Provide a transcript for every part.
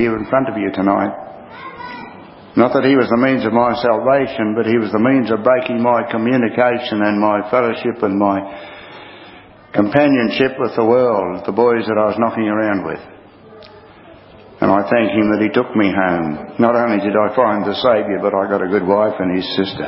here in front of you tonight. Not that he was the means of my salvation, but he was the means of breaking my communication and my fellowship and my companionship with the world, the boys that I was knocking around with. And I thank him that he took me home. Not only did I find the Saviour, but I got a good wife and his sister.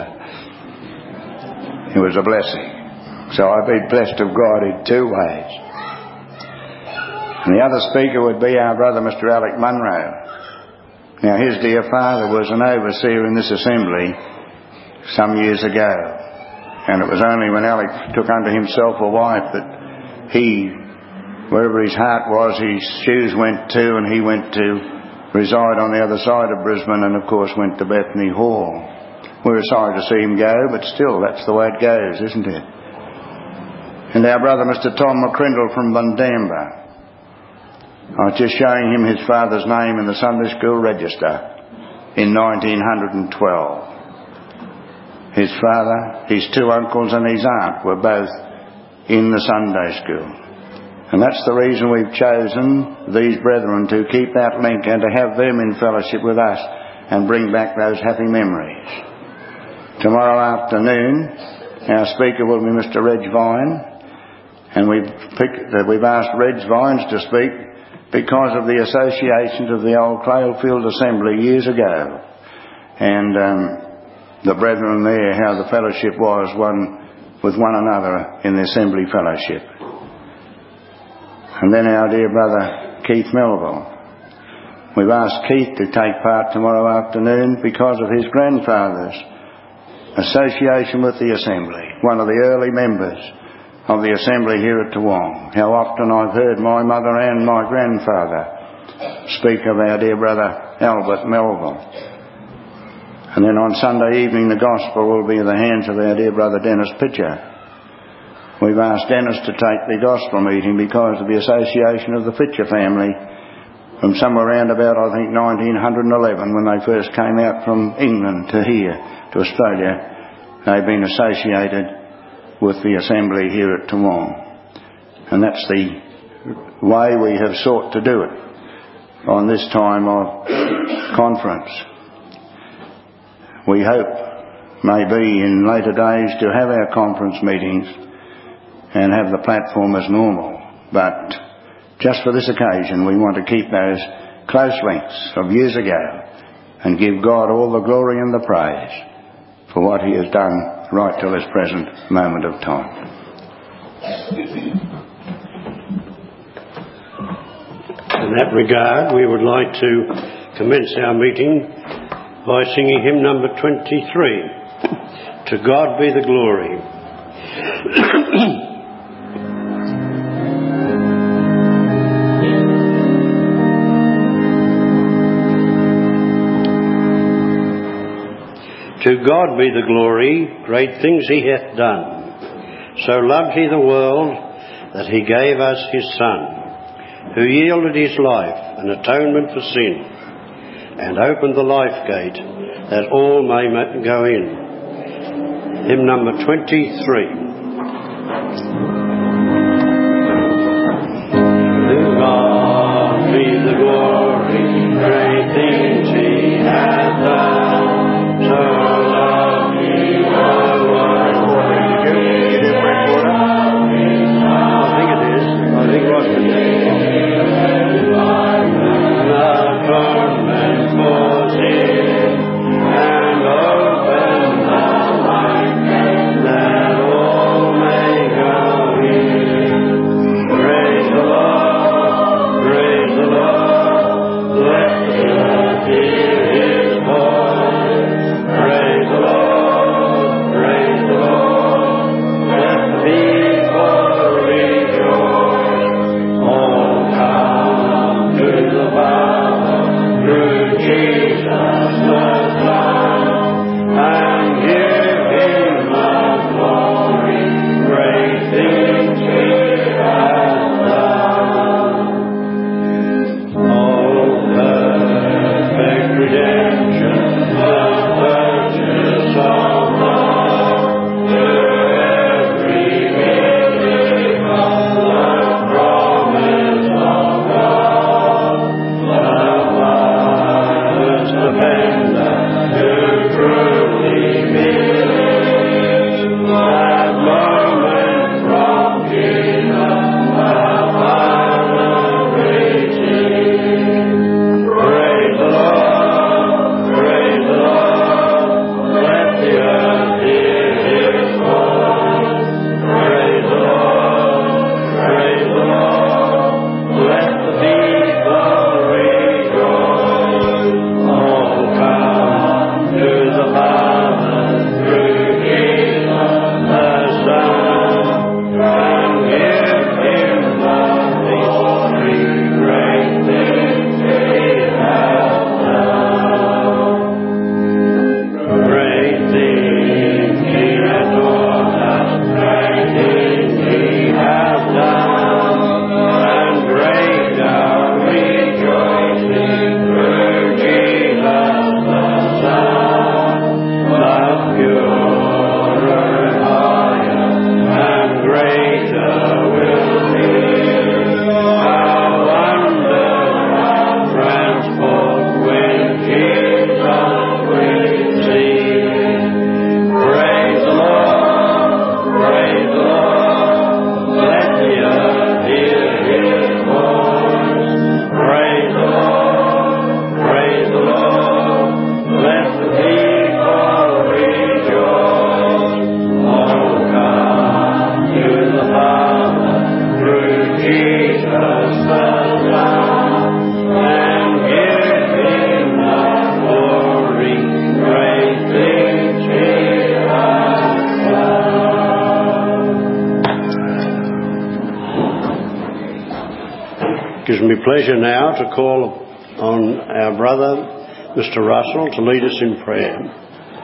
It was a blessing. So I've been blessed of God in two ways. And the other speaker would be our brother Mr. Alec Munro. Now his dear father was an overseer in this assembly some years ago, and it was only when Alec took unto himself a wife that he, wherever his heart was, his shoes went to, and he went to reside on the other side of Brisbane, and of course went to Bethany Hall. We were sorry to see him go, but still, that's the way it goes, isn't it? And our brother Mr. Tom McCrindle from Bundamba. I was just showing him his father's name in the Sunday School register in 1912. His father, his two uncles and his aunt were both in the Sunday School. And that's the reason we've chosen these brethren, to keep that link and to have them in fellowship with us and bring back those happy memories. Tomorrow afternoon, our speaker will be Mr. Reg Vine, and we've asked Reg Vines to speak because of the associations of the old Clayfield Assembly years ago, and the brethren there, how the fellowship was one with one another in the assembly fellowship. And then our dear brother Keith Melville. We've asked Keith to take part tomorrow afternoon because of his grandfather's association with the assembly, one of the early members of the assembly here at Toowong. How often I've heard my mother and my grandfather speak of our dear brother Albert Melville. And then on Sunday evening the gospel will be in the hands of our dear brother Dennis Pitcher. We've asked Dennis to take the gospel meeting because of the association of the Pitcher family from somewhere around about, I think, 1911, when they first came out from England to here, to Australia. They've been associated with the assembly here at Toowong. And that's the way we have sought to do it on this time of conference. We hope, maybe in later days, to have our conference meetings and have the platform as normal. But just for this occasion, we want to keep those close links of years ago and give God all the glory and the praise for what he has done right till this present moment of time. In that regard, we would like to commence our meeting by singing hymn number 23, To God Be the Glory. To God be the glory, great things he hath done. So loved he the world that he gave us his Son, who yielded his life an atonement for sin, and opened the life gate that all may go in. Hymn number 23. To God be the glory, great things he hath done. So and open the light gate that all may go It gives me pleasure now to call on our brother, Mr. Russell, to lead us in prayer.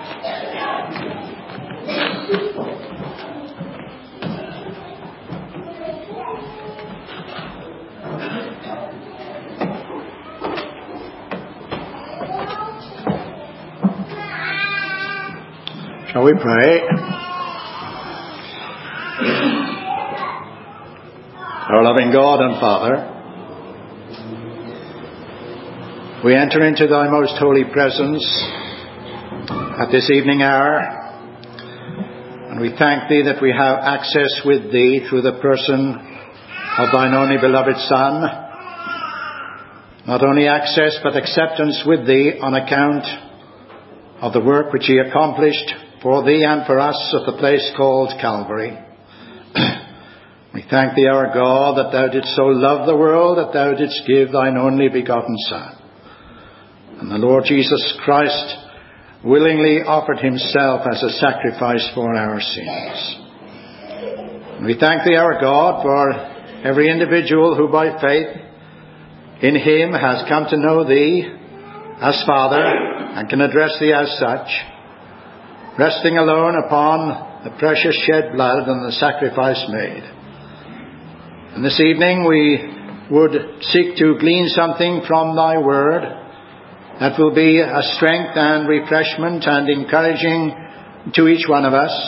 Shall we pray? Our loving God and Father, we enter into thy most holy presence at this evening hour, and we thank thee that we have access with thee through the person of thine only beloved Son. Not only access, but acceptance with thee on account of the work which he accomplished for thee and for us at the place called Calvary. We thank thee, our God, that thou didst so love the world that thou didst give thine only begotten Son. And the Lord Jesus Christ willingly offered himself as a sacrifice for our sins. And we thank thee, our God, for every individual who by faith in him has come to know thee as Father and can address thee as such, resting alone upon the precious shed blood and the sacrifice made. And this evening we would seek to glean something from thy word that will be a strength and refreshment and encouraging to each one of us.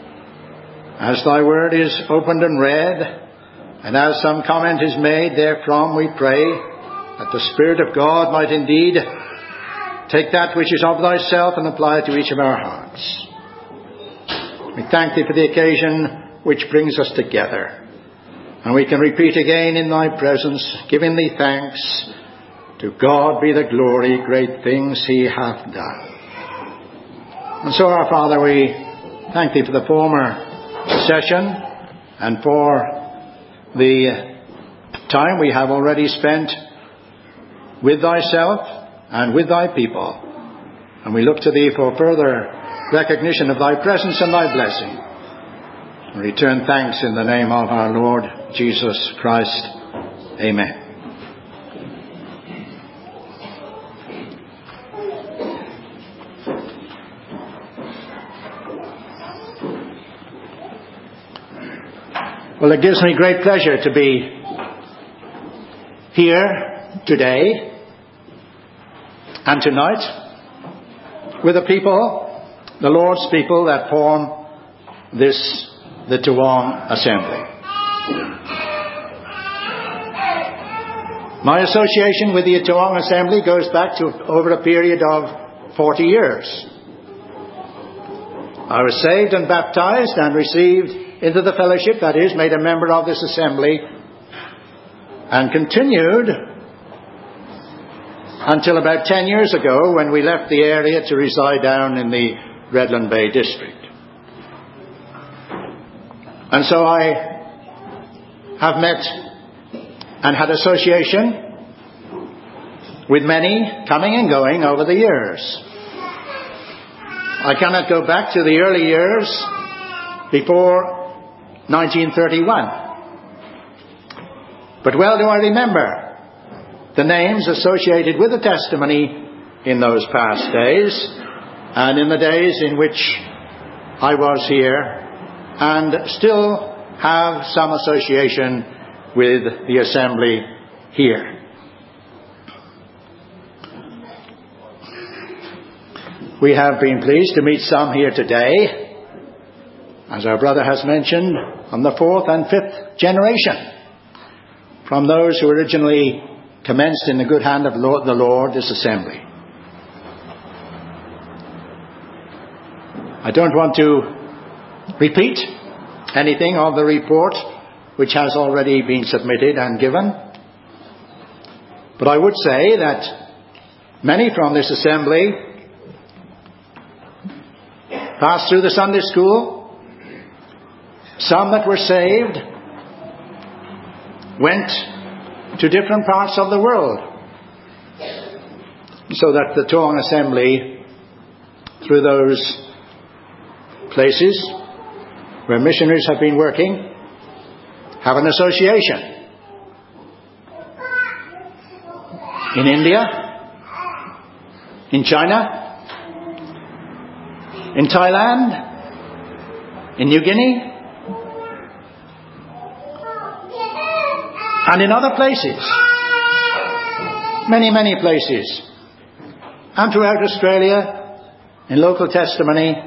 As thy word is opened and read, and as some comment is made therefrom, we pray that the Spirit of God might indeed take that which is of thyself and apply it to each of our hearts. We thank thee for the occasion which brings us together. And we can repeat again in thy presence, giving thee thanks. To God be the glory, great things he hath done. And so, our Father, we thank thee for the former session and for the time we have already spent with thyself and with thy people. And we look to thee for further recognition of thy presence and thy blessing. And return thanks in the name of our Lord Jesus Christ. Amen. Well, it gives me great pleasure to be here today and tonight with the people, the Lord's people that form the Toowong Assembly. My association with the Toowong Assembly goes back to over a period of 40 years. I was saved and baptized and received into the fellowship, that is, made a member of this assembly, and continued until about 10 years ago when we left the area to reside down in the Redland Bay district. And so I have met and had association with many coming and going over the years. I cannot go back to the early years before 1931. But well do I remember the names associated with the testimony in those past days and in the days in which I was here, and still have some association with the assembly here. We have been pleased to meet some here today, as our brother has mentioned, from the 4th and 5th generation, from those who originally commenced in the good hand of the Lord this assembly. I don't want to repeat anything of the report which has already been submitted and given, but I would say that many from this assembly passed through the Sunday school. Some that were saved went to different parts of the world, so that the Toowong Assembly, through those places where missionaries have been working, have an association. in India, in China, in Thailand, in New Guinea, and in other places. Many, many places. And throughout Australia, in local testimony.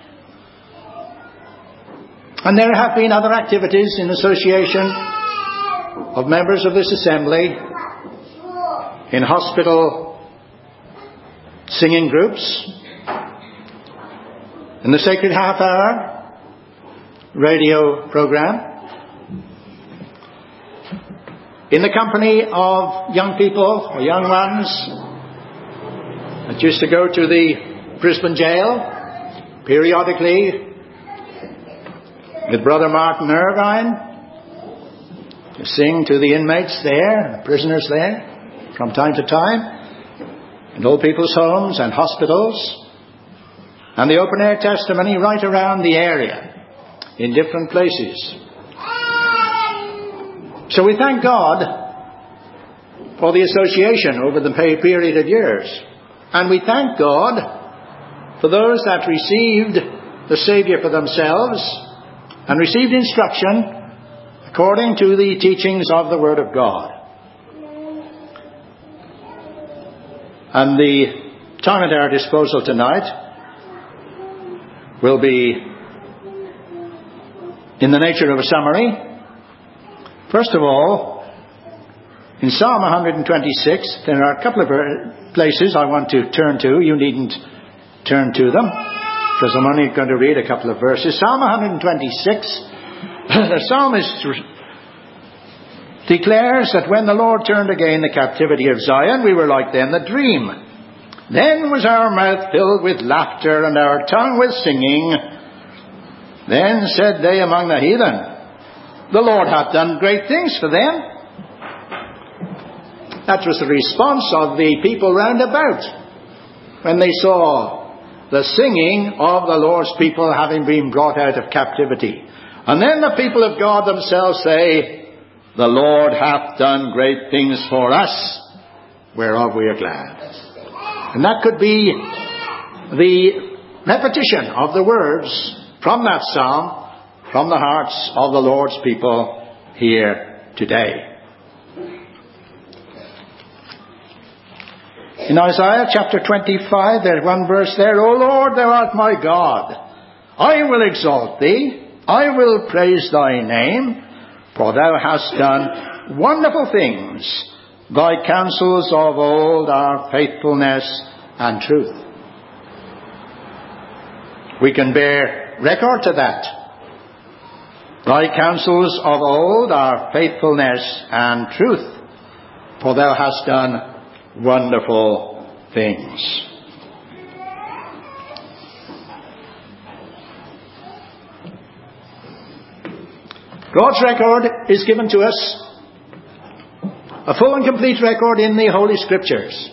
And there have been other activities in association of members of this assembly, in hospital singing groups, in the Sacred Half Hour radio program, in the company of young people or young ones that used to go to the Brisbane jail periodically with Brother Martin Irvine to sing to the inmates there, prisoners there, from time to time, in old people's homes and hospitals, and the open air testimony right around the area in different places. So we thank God for the association over the period of years. And we thank God for those that received the Saviour for themselves and received instruction according to the teachings of the Word of God. And the time at our disposal tonight will be in the nature of a summary. First of all, in Psalm 126, there are a couple of places I want to turn to. You needn't turn to them, because I'm only going to read a couple of verses. Psalm 126, the psalmist declares that when the Lord turned again the captivity of Zion, we were like them that dream. Then was our mouth filled with laughter and our tongue with singing. Then said they among the heathen, the Lord hath done great things for them. That was the response of the people round about when they saw the singing of the Lord's people having been brought out of captivity. And then the people of God themselves say, the Lord hath done great things for us, whereof we are glad. And that could be the repetition of the words from that psalm, from the hearts of the Lord's people here today. In Isaiah chapter 25, there's one verse there, O Lord, thou art my God. I will exalt thee, I will praise thy name, for thou hast done wonderful things. Thy counsels of old are faithfulness and truth. We can bear record to that. Thy counsels of old are faithfulness and truth, for thou hast done wonderful things. God's record is given to us, a full and complete record in the Holy Scriptures.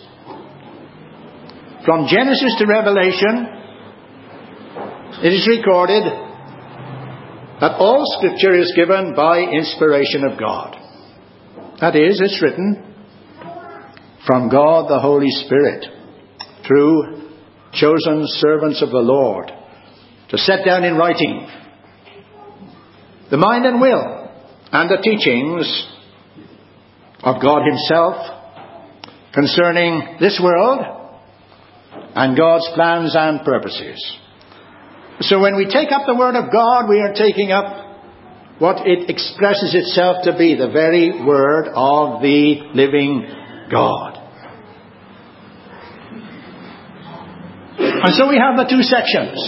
From Genesis to Revelation, it is recorded that all Scripture is given by inspiration of God. That is, it's written from God the Holy Spirit, through chosen servants of the Lord, to set down in writing the mind and will and the teachings of God Himself concerning this world and God's plans and purposes. So when we take up the Word of God, we are taking up what it expresses itself to be, the very Word of the living God. And so we have the two sections,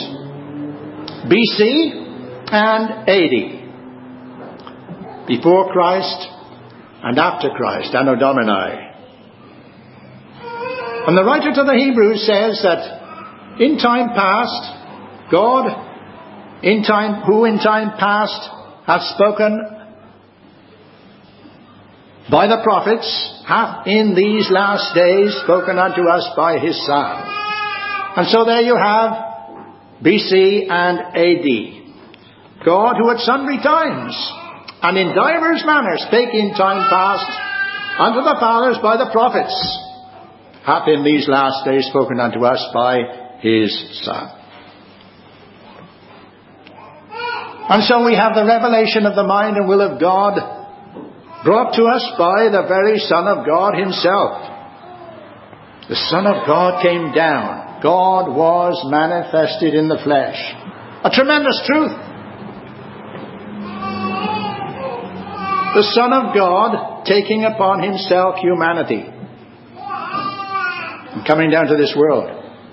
BC and AD. Before Christ and after Christ, Anno Domini. And the writer to the Hebrews says that in time past, God, who in time past hath spoken by the prophets, hath in these last days spoken unto us by His Son. And so there you have BC and AD. God, who at sundry times and in divers manners spake in time past unto the fathers by the prophets, hath in these last days spoken unto us by his Son. And so we have the revelation of the mind and will of God brought to us by the very Son of God himself. The Son of God came down. God was manifested in the flesh. A tremendous truth. The Son of God taking upon himself humanity and coming down to this world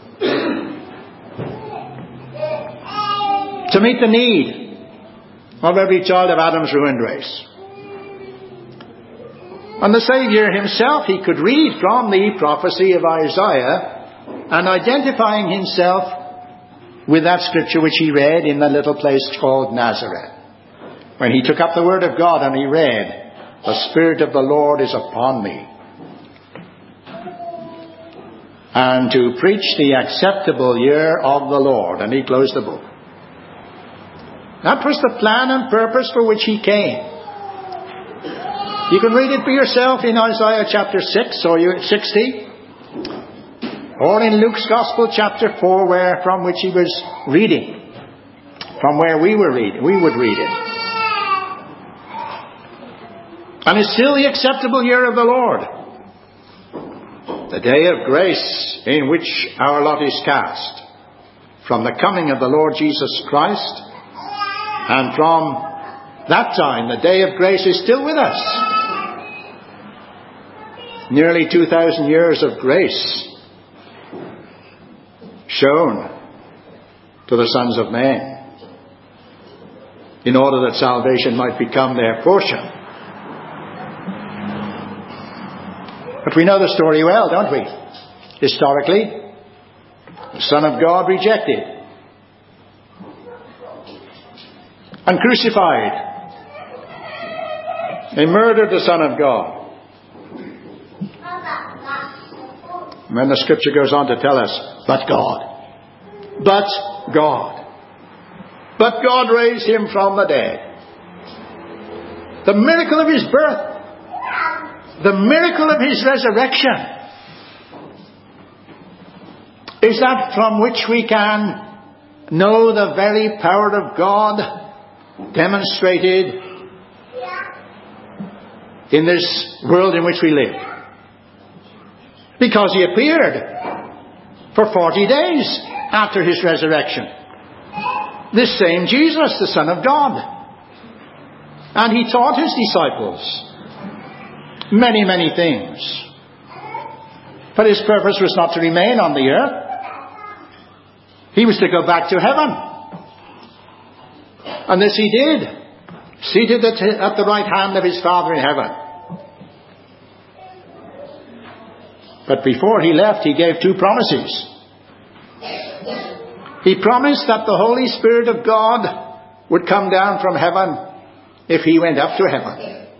to meet the need of every child of Adam's ruined race. And the Saviour himself, he could read from the prophecy of Isaiah and identifying himself with that scripture which he read in the little place called Nazareth. When he took up the word of God and he read, "The Spirit of the Lord is upon me, and to preach the acceptable year of the Lord." And he closed the book. That was the plan and purpose for which he came. You can read it for yourself in Isaiah chapter 6 or 60, or in Luke's Gospel chapter 4, from which he was reading, from where we would read it. And it's still the acceptable year of the Lord, the day of grace in which our lot is cast, from the coming of the Lord Jesus Christ. And from that time, the day of grace is still with us. Nearly 2,000 years of grace shown to the sons of men in order that salvation might become their portion. But we know the story well, don't we? Historically, the Son of God rejected and crucified. They murdered the Son of God. And then the scripture goes on to tell us, but God raised him from the dead. The miracle of his birth, the miracle of his resurrection, is that from which we can know the very power of God demonstrated in this world in which we live. Because he appeared for 40 days after his resurrection. This same Jesus, the Son of God. And he taught his disciples many, many things. But his purpose was not to remain on the earth. He was to go back to heaven. And this he did, seated at the right hand of his Father in heaven. But before he left, he gave two promises. He promised that the Holy Spirit of God would come down from heaven if he went up to heaven.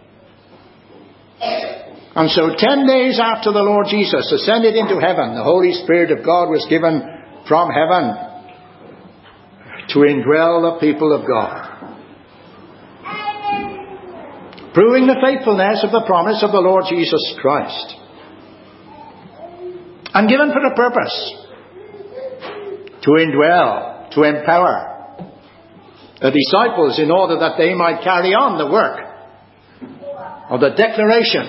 And so 10 days after the Lord Jesus ascended into heaven, the Holy Spirit of God was given from heaven to indwell the people of God, proving the faithfulness of the promise of the Lord Jesus Christ, and given for the purpose to indwell, to empower the disciples in order that they might carry on the work of the declaration,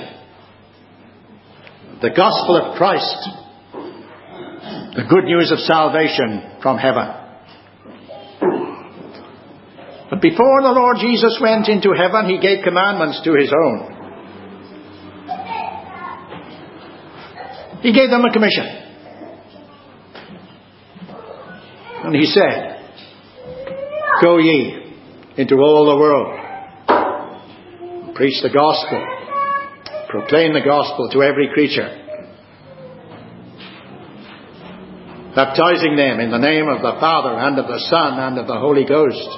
the gospel of Christ, the good news of salvation from heaven. But before the Lord Jesus went into heaven, he gave commandments to his own. He gave them a commission. And he said, "Go ye into all the world, preach the gospel, proclaim the gospel to every creature, baptizing them in the name of the Father and of the Son and of the Holy Ghost,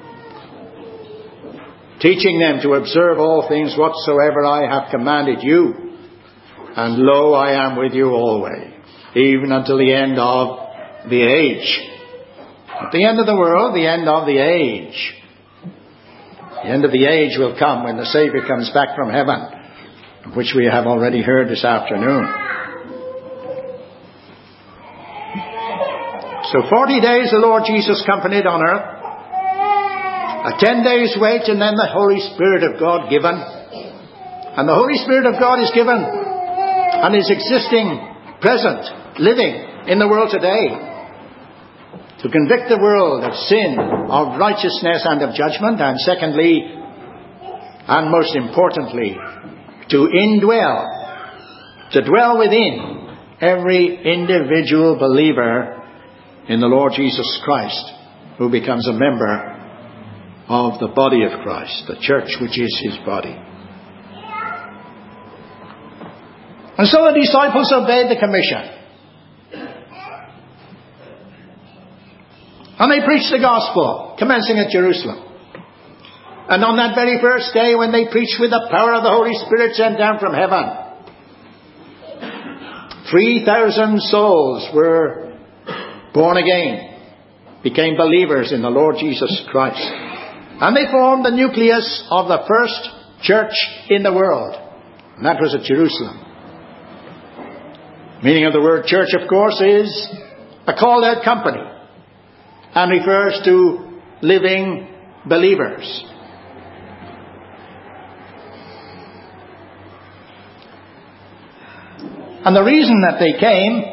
teaching them to observe all things whatsoever I have commanded you. And lo, I am with you always, even until the end of the age." At the end of the world, the end of the age. The end of the age will come when the Saviour comes back from heaven, of which we have already heard this afternoon. So 40 days the Lord Jesus accompanied on earth. A 10 days wait, and then the Holy Spirit of God given. And the Holy Spirit of God is given and is existing, present, living in the world today to convict the world of sin, of righteousness and of judgment. And secondly, and most importantly, to indwell, to dwell within every individual believer in the Lord Jesus Christ, who becomes a member of the body of Christ, the church which is his body. And so the disciples obeyed the commission. And they preached the gospel, commencing at Jerusalem. And on that very first day, when they preached with the power of the Holy Spirit sent down from heaven, 3,000 souls were born again, became believers in the Lord Jesus Christ. And they formed the nucleus of the first church in the world. And that was at Jerusalem. Meaning of the word church, of course, is a called out company and refers to living believers. And the reason that they came,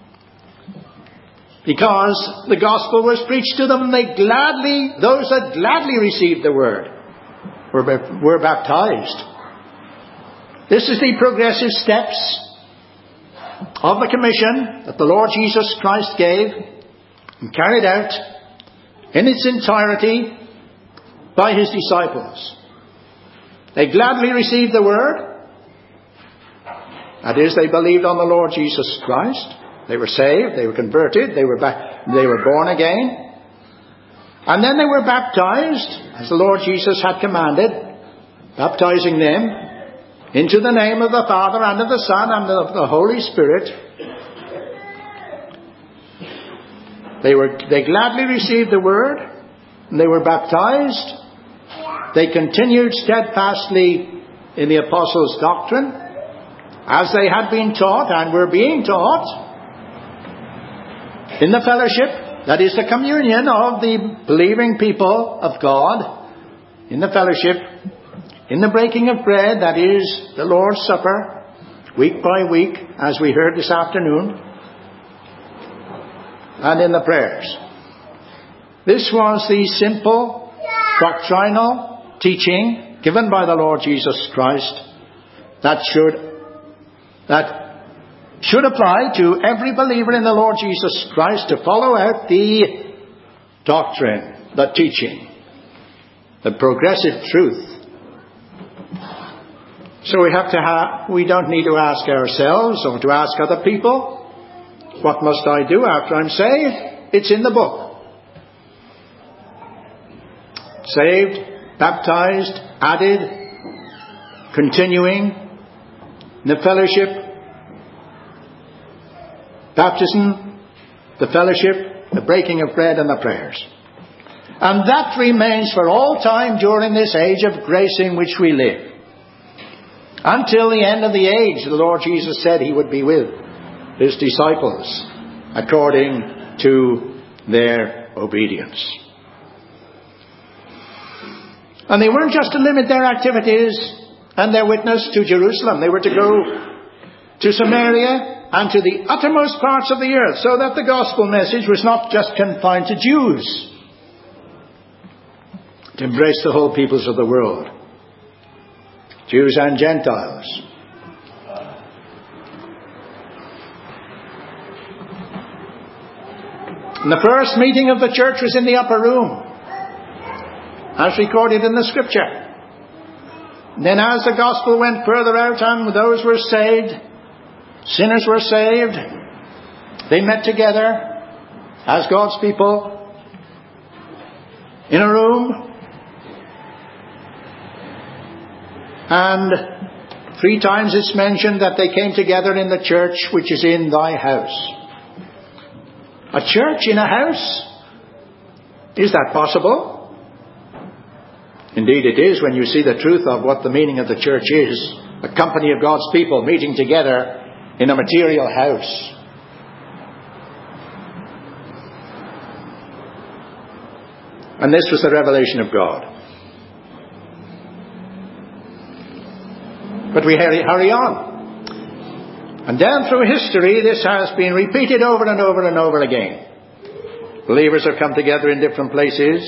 because the gospel was preached to them, and those that gladly received the word were baptized. This is the progressive steps of the commission that the Lord Jesus Christ gave and carried out in its entirety by his disciples. They gladly received the word. That is, they believed on the Lord Jesus Christ. They were saved, they were converted, they were born again. And then they were baptized, as the Lord Jesus had commanded, baptizing them into the name of the Father and of the Son and of the Holy Spirit. They gladly received the word, and they were baptized. They continued steadfastly in the apostles' doctrine, as they had been taught and were being taught, in the fellowship, that is the communion of the believing people of God, in the fellowship, in the breaking of bread, that is the Lord's Supper, week by week, as we heard this afternoon, and in the prayers. This was the simple doctrinal teaching given by the Lord Jesus Christ that should apply to every believer in the Lord Jesus Christ, to follow out the doctrine, the teaching, the progressive truth. So we don't need to ask ourselves or to ask other people, what must I do after I'm saved? It's in the book. Saved, baptized, added, continuing, in the fellowship, baptism, the fellowship, the breaking of bread and the prayers. And that remains for all time during this age of grace in which we live. Until the end of the age, the Lord Jesus said he would be with his disciples according to their obedience. And they weren't just to limit their activities and their witness to Jerusalem. They were to go to Samaria and to the uttermost parts of the earth, so that the gospel message was not just confined to Jews, to embrace the whole peoples of the world, Jews and Gentiles. And the first meeting of the church was in the upper room, as recorded in the scripture. Then as the gospel went further out and those were saved, sinners were saved, they met together as God's people in a room, and 3 times it's mentioned that they came together in the church which is in thy house. A church in a house? Is that possible? Indeed it is, when you see the truth of what the meaning of the church is. A company of God's people meeting together in a material house. And this was the revelation of God. But we hurry on. And down through history, this has been repeated over and over and over again. Believers have come together in different places.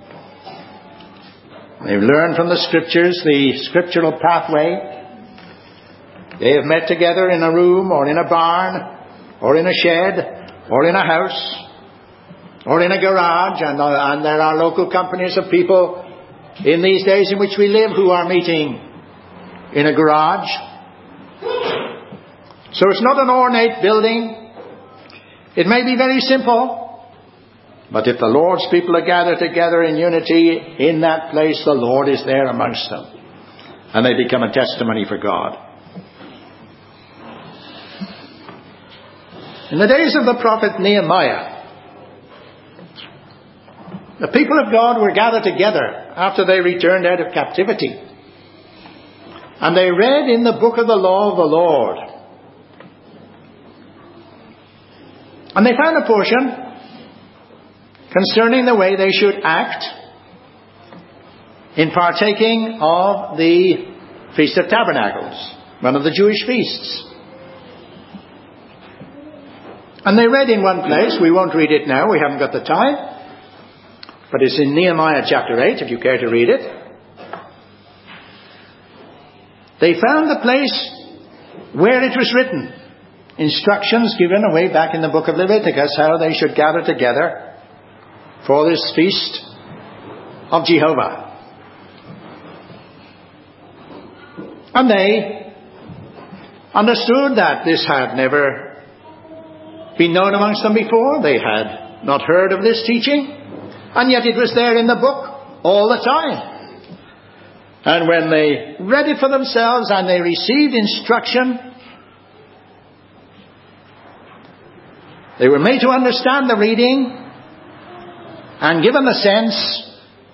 They've learned from the Scriptures, the scriptural pathway. They have met together in a room, or in a barn, or in a shed, or in a house, or in a garage. And there are local companies of people in these days in which we live who are meeting in a garage. So it's not an ornate building. It may be very simple. But if the Lord's people are gathered together in unity in that place, the Lord is there amongst them. And they become a testimony for God. In the days of the prophet Nehemiah, the people of God were gathered together after they returned out of captivity. And they read in the book of the law of the Lord. And they found a portion concerning the way they should act in partaking of the Feast of Tabernacles, one of the Jewish feasts. And they read in one place, we won't read it now, we haven't got the time, but it's in Nehemiah chapter 8, if you care to read it. They found the place where it was written, instructions given away back in the book of Leviticus, how they should gather together for this feast of Jehovah. And they understood that this had never been known amongst them before. They had not heard of this teaching, and yet it was there in the book all the time. And when they read it for themselves and they received instruction, they were made to understand the reading and given the sense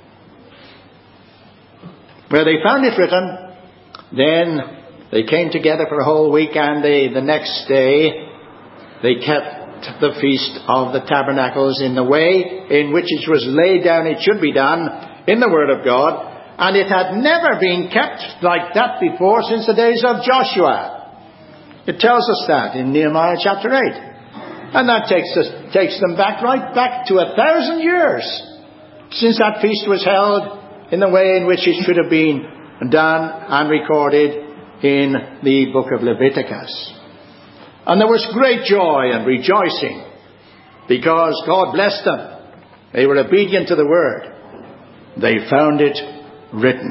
where they found it written. Then they came together for a whole week, and the next day they kept the Feast of the Tabernacles in the way in which it was laid down it should be done in the Word of God. And it had never been kept like that before since the days of Joshua. It tells us that in Nehemiah chapter 8. And that takes them right back to 1,000 years since that feast was held in the way in which it should have been done and recorded in the book of Leviticus. And there was great joy and rejoicing because God blessed them. They were obedient to the word. They found it written.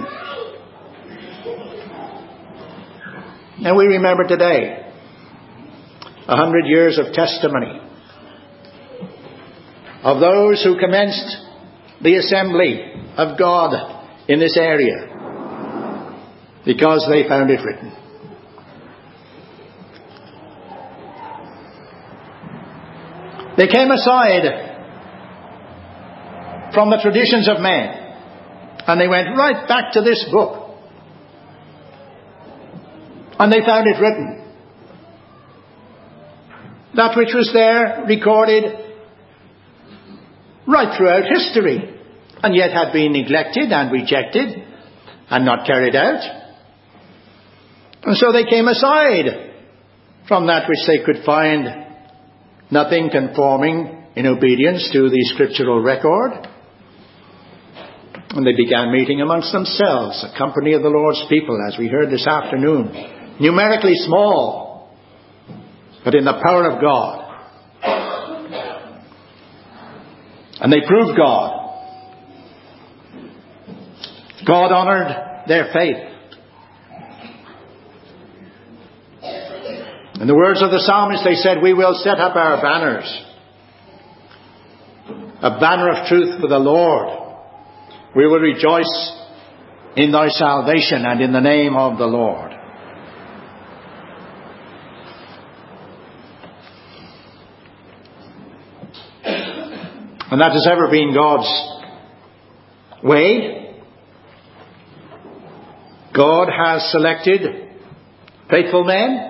And we remember today 100 years of testimony of those who commenced the assembly of God in this area because they found it written. They came aside from the traditions of men and they went right back to this book and they found it written. That which was there recorded right throughout history and yet had been neglected and rejected and not carried out. And so they came aside from that which they could find nothing conforming in obedience to the scriptural record. And they began meeting amongst themselves, a company of the Lord's people, as we heard this afternoon, numerically small, but in the power of God. And they proved God. God honored their faith. In the words of the psalmist, they said, we will set up our banners. A banner of truth for the Lord. We will rejoice in thy salvation and in the name of the Lord. And that has ever been God's way. God has selected faithful men.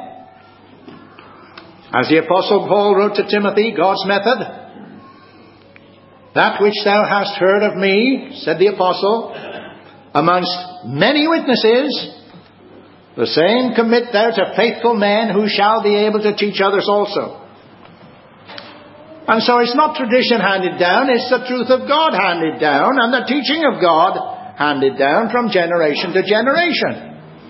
As the Apostle Paul wrote to Timothy, God's method That which thou hast heard of me, said the apostle, amongst many witnesses, the same commit thou to faithful men who shall be able to teach others also. And so it's not tradition handed down, it's the truth of God handed down, and the teaching of God handed down from generation to generation.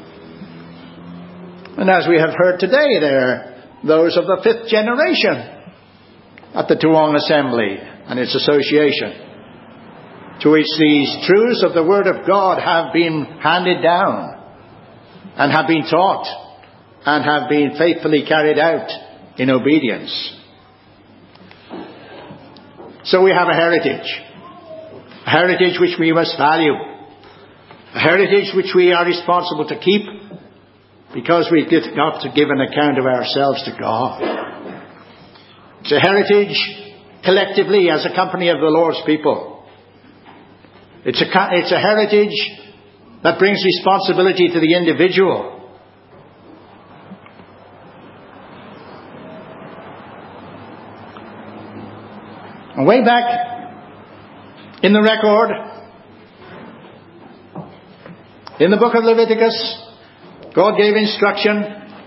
And as we have heard today, there are those of the 5th generation at the Toowong Assembly and its association, to which these truths of the Word of God have been handed down and have been taught and have been faithfully carried out in obedience. So we have a heritage which we must value, a heritage which we are responsible to keep, because we've got to give an account of ourselves to God. It's a heritage collectively as a company of the Lord's people. It's a heritage that brings responsibility to the individual. And way back in the record, in the book of Leviticus, God gave instruction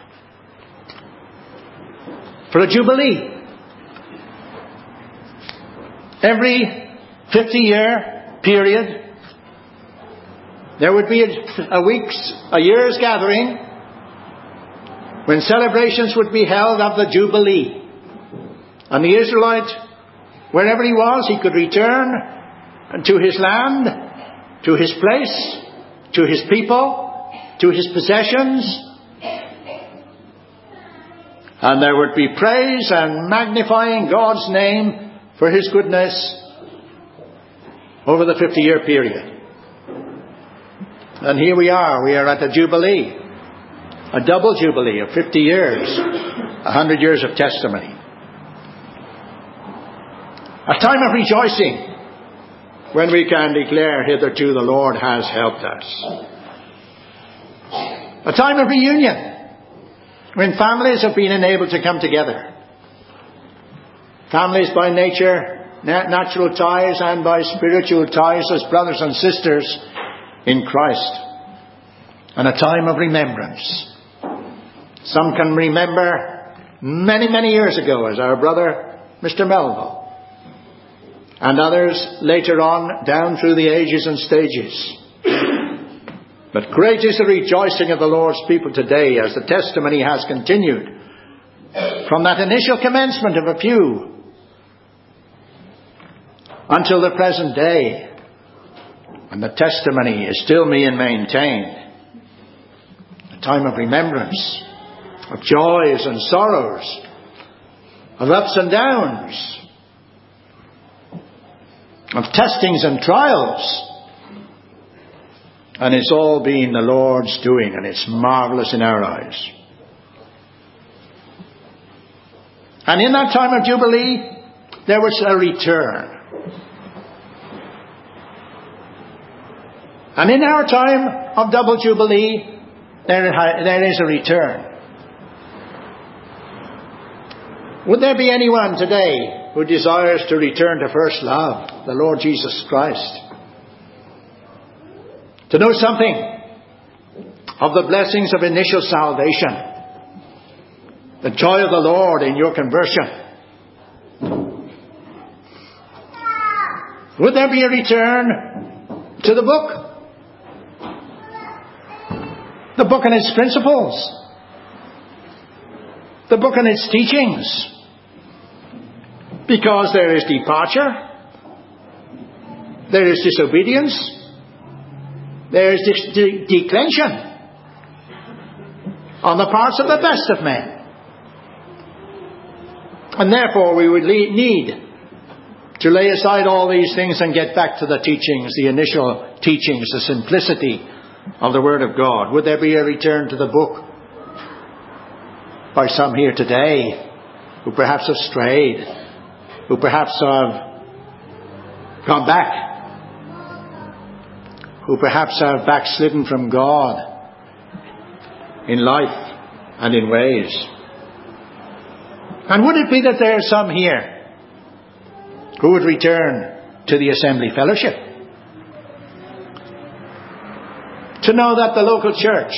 for a jubilee. Every 50-year period, there would be a year's gathering when celebrations would be held of the jubilee. And the Israelite, wherever he was, he could return to his land, to his place, to his people, to his possessions. And there would be praise and magnifying God's name for His goodness over the 50-year period. And here we are at the Jubilee, a double Jubilee of 50 years, 100 years of testimony. A time of rejoicing when we can declare, hitherto the Lord has helped us. A time of reunion when families have been enabled to come together. Families by nature, natural ties, and by spiritual ties as brothers and sisters in Christ. And a time of remembrance. Some can remember many, many years ago as our brother Mr. Melville. And others later on down through the ages and stages. But great is the rejoicing of the Lord's people today as the testimony has continued from that initial commencement of a few until the present day, and the testimony is still being maintained. A time of remembrance, of joys and sorrows, of ups and downs, of testings and trials. And it's all been the Lord's doing, and it's marvellous in our eyes. And in that time of Jubilee, there was a return. And in our time of double Jubilee, there is a return. Would there be anyone today who desires to return to first love, the Lord Jesus Christ? To know something of the blessings of initial salvation, the joy of the Lord in your conversion. Would there be a return to the book? The book and its principles. The book and its teachings. Because there is departure. There is disobedience. There is declension on the parts of the best of men. And therefore we would need to lay aside all these things and get back to the teachings, the initial teachings, the simplicity of the Word of God. Would there be a return to the book by some here today who perhaps have strayed, who perhaps have gone back, who perhaps have backslidden from God in life and in ways? And would it be that there are some here who would return to the assembly fellowship. To know that the local church,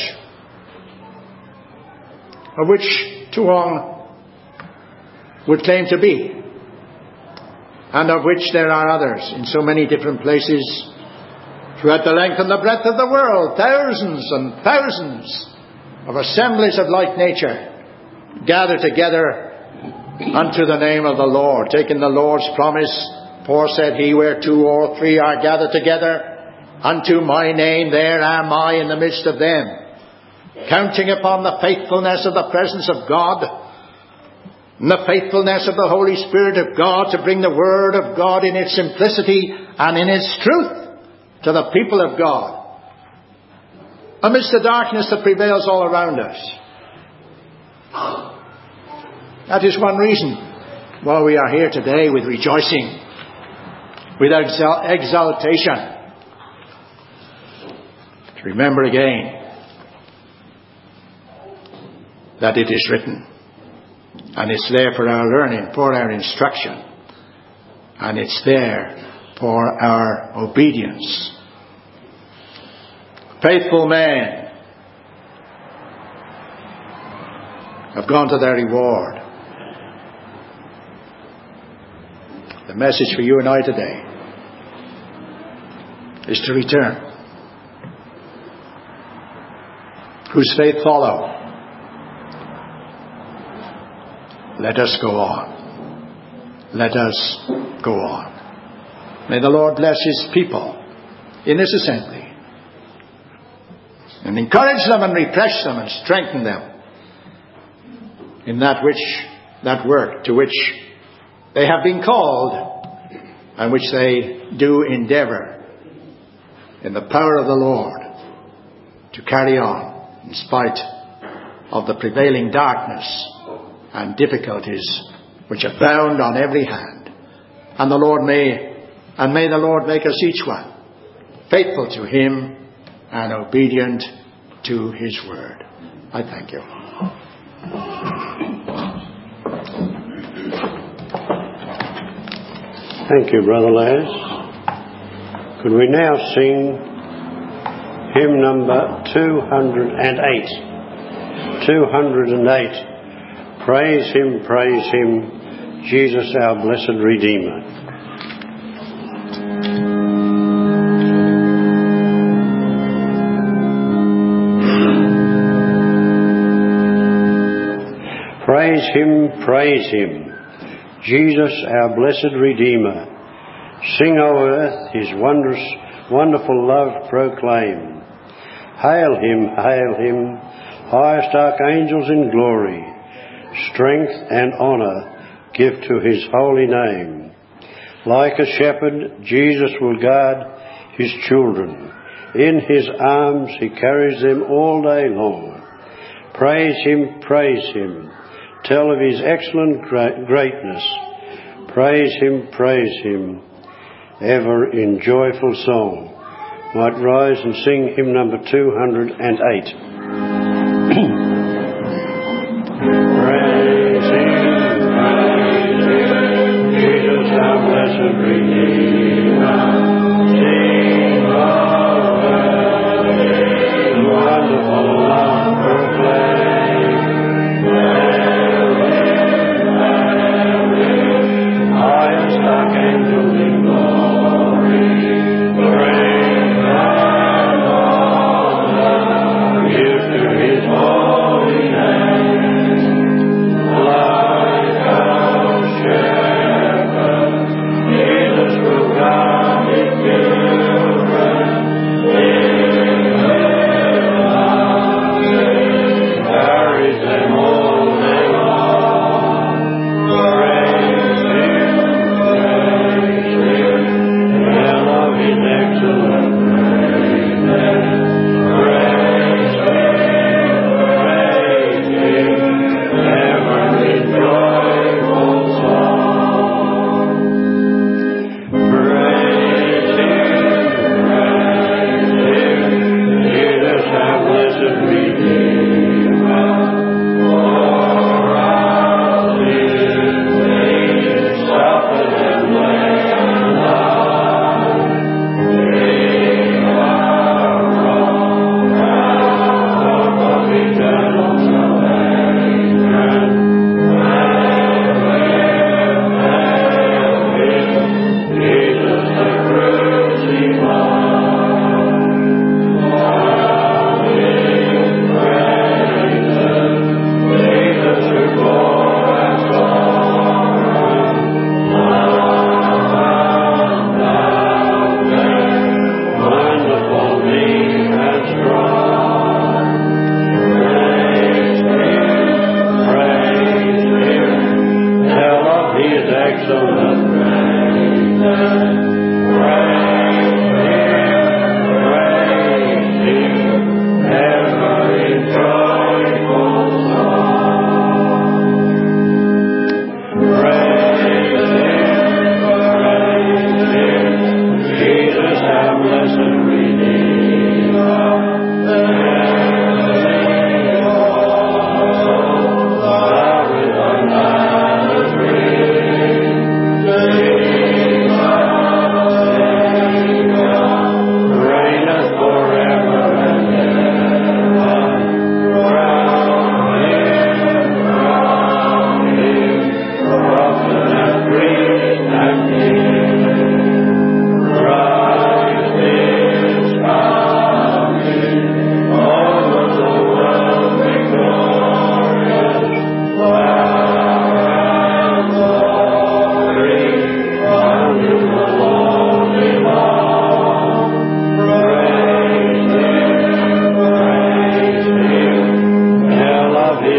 of which Toowong would claim to be, and of which there are others in so many different places throughout the length and the breadth of the world, thousands and thousands of assemblies of like nature gather together unto the name of the Lord, taking the Lord's promise, for said he, where 2 or 3 are gathered together unto my name, there am I in the midst of them. Counting upon the faithfulness of the presence of God and the faithfulness of the Holy Spirit of God to bring the Word of God in its simplicity and in its truth to the people of God amidst the darkness that prevails all around us. That is one reason why we are here today with rejoicing, with exaltation. To remember again that it is written, and it's there for our learning, for our instruction, and it's there for our obedience. Faithful men have gone to their reward. The message for you and I today is to return. Whose faith follow? Let us go on. Let us go on. May the Lord bless His people in this assembly and encourage them and refresh them and strengthen them in that work to which they have been called and which they do endeavour in the power of the Lord to carry on in spite of the prevailing darkness and difficulties which abound on every hand. And may the Lord make us each one faithful to Him and obedient to His word. I thank you. Thank you, Brother Les. Could we now sing hymn number 208? 208. Praise Him, Jesus our blessed Redeemer. Praise Him, Jesus our blessed Redeemer. Sing, O earth, His wonderful love proclaim. Hail Him, highest archangels in glory. Strength and honour give to His holy name. Like a shepherd, Jesus will guard His children. In His arms He carries them all day long. Praise Him, tell of His excellent greatness. Praise Him, ever in joyful song. Might rise and sing hymn number 208. Praise Him, Jesus our blessed Redeemer. Sing, O earth, His wonderful love proclaim. Highest archangels in glory, praise and honor give to His holy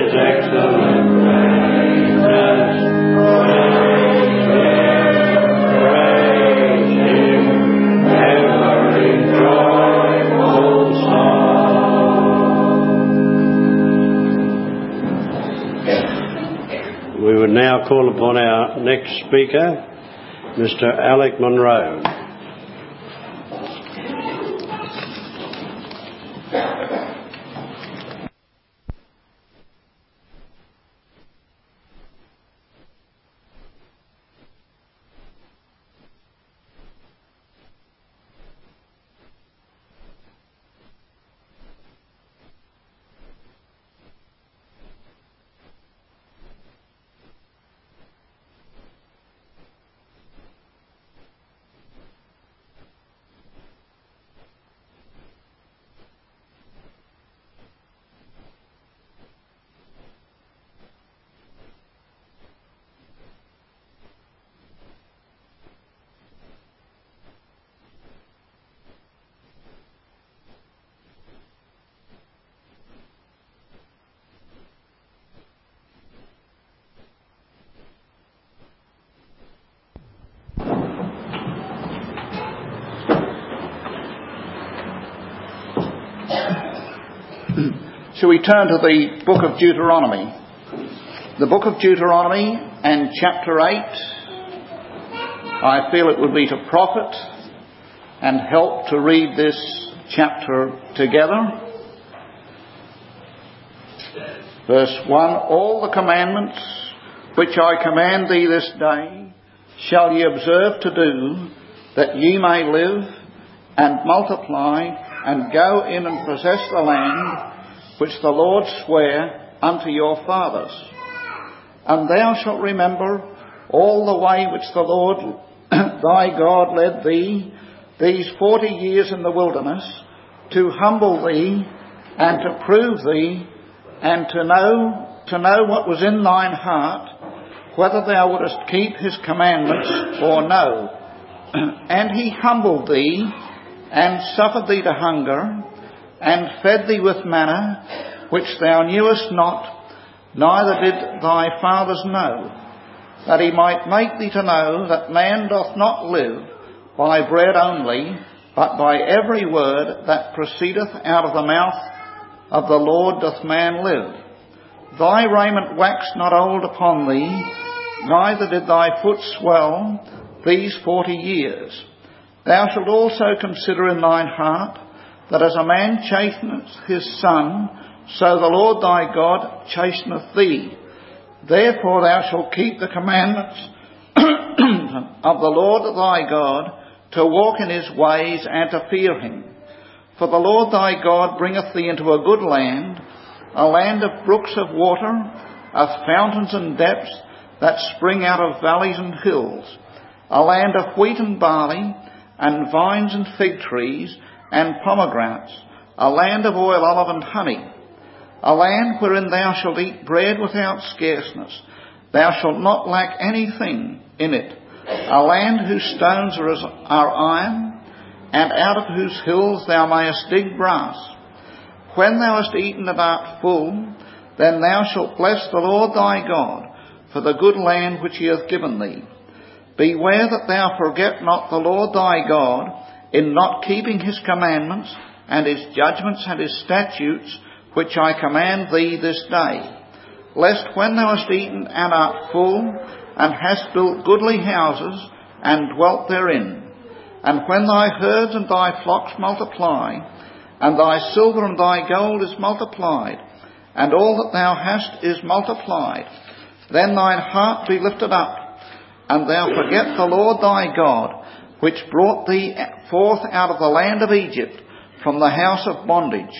His excellent praises. Praise Him, every joyful song. We would now call upon our next speaker, Mr. Alec Monroe. Shall we turn to the book of Deuteronomy? The book of Deuteronomy and chapter 8. I feel it would be to profit and help to read this chapter together. Verse 1, all the commandments which I command thee this day shall ye observe to do, that ye may live and multiply and go in and possess the land which the Lord sware unto your fathers. And thou shalt remember all the way which the Lord thy God led thee these 40 years in the wilderness, to humble thee and to prove thee, and to know what was in thine heart, whether thou wouldest keep his commandments or no. And he humbled thee, and suffered thee to hunger, and fed thee with manna, which thou knewest not, neither did thy fathers know, that he might make thee to know that man doth not live by bread only, but by every word that proceedeth out of the mouth of the Lord doth man live. Thy raiment waxed not old upon thee, neither did thy foot swell these 40 years. Thou shalt also consider in thine heart, that as a man chasteneth his son, so the Lord thy God chasteneth thee. Therefore thou shalt keep the commandments of the Lord thy God, to walk in his ways and to fear him. For the Lord thy God bringeth thee into a good land, a land of brooks of water, of fountains and depths that spring out of valleys and hills, a land of wheat and barley, and vines and fig trees, and pomegranates, a land of oil, olive, and honey, a land wherein thou shalt eat bread without scarceness. Thou shalt not lack anything in it, a land whose stones are iron, and out of whose hills thou mayest dig brass. When thou hast eaten and art full, then thou shalt bless the Lord thy God for the good land which he hath given thee. Beware that thou forget not the Lord thy God in not keeping his commandments and his judgments and his statutes, which I command thee this day. Lest when thou hast eaten and art full, and hast built goodly houses, and dwelt therein, and when thy herds and thy flocks multiply, and thy silver and thy gold is multiplied, and all that thou hast is multiplied, then thine heart be lifted up, and thou forget the Lord thy God, which brought thee forth out of the land of Egypt, from the house of bondage,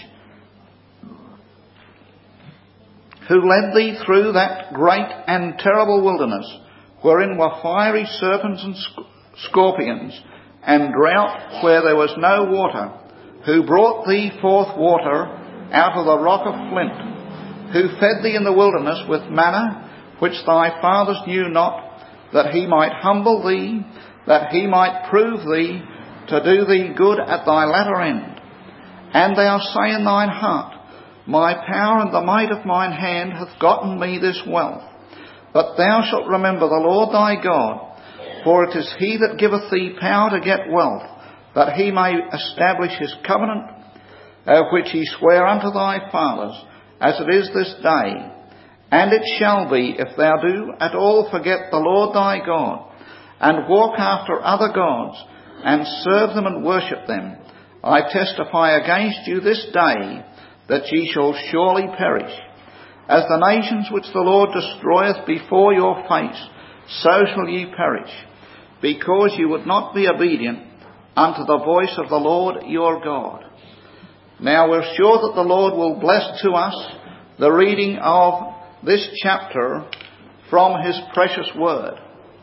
who led thee through that great and terrible wilderness, wherein were fiery serpents and scorpions, and drought where there was no water, who brought thee forth water out of the rock of flint, who fed thee in the wilderness with manna, which thy fathers knew not, that he might humble thee, that he might prove thee, to do thee good at thy latter end. And thou say in thine heart, My power and the might of mine hand hath gotten me this wealth. But thou shalt remember the Lord thy God, for it is he that giveth thee power to get wealth, that he may establish his covenant, which he sware unto thy fathers, as it is this day. And it shall be, if thou do at all forget the Lord thy God, and walk after other gods, and serve them and worship them, I testify against you this day, that ye shall surely perish. As the nations which the Lord destroyeth before your face, so shall ye perish, because ye would not be obedient unto the voice of the Lord your God. Now we're sure that the Lord will bless to us the reading of this chapter from his precious word.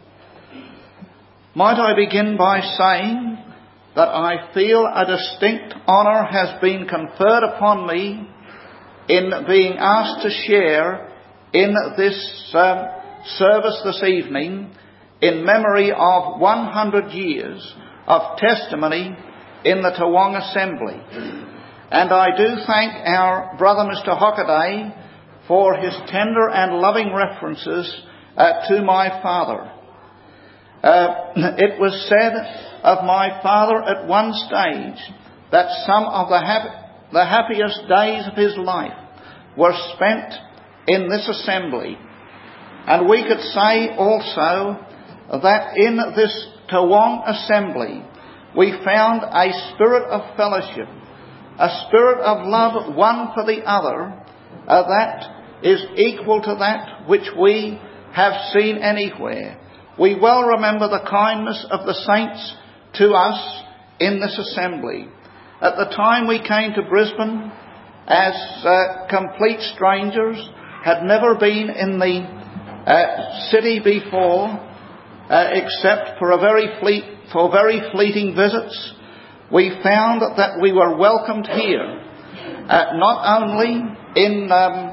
Might I begin by saying that I feel a distinct honour has been conferred upon me in being asked to share in this service this evening in memory of 100 years of testimony in the Toowong Assembly. And I do thank our brother Mr. Hockaday for his tender and loving references to my father. It was said of my father at one stage that some of the happiest days of his life were spent in this assembly. And we could say also that in this Toowong Assembly we found a spirit of fellowship, a spirit of love one for the other, that is equal to that which we have seen anywhere. We well remember the kindness of the saints to us in this assembly. At the time we came to Brisbane as complete strangers, had never been in the city before, except for very fleeting visits. We found that we were welcomed here, not only in,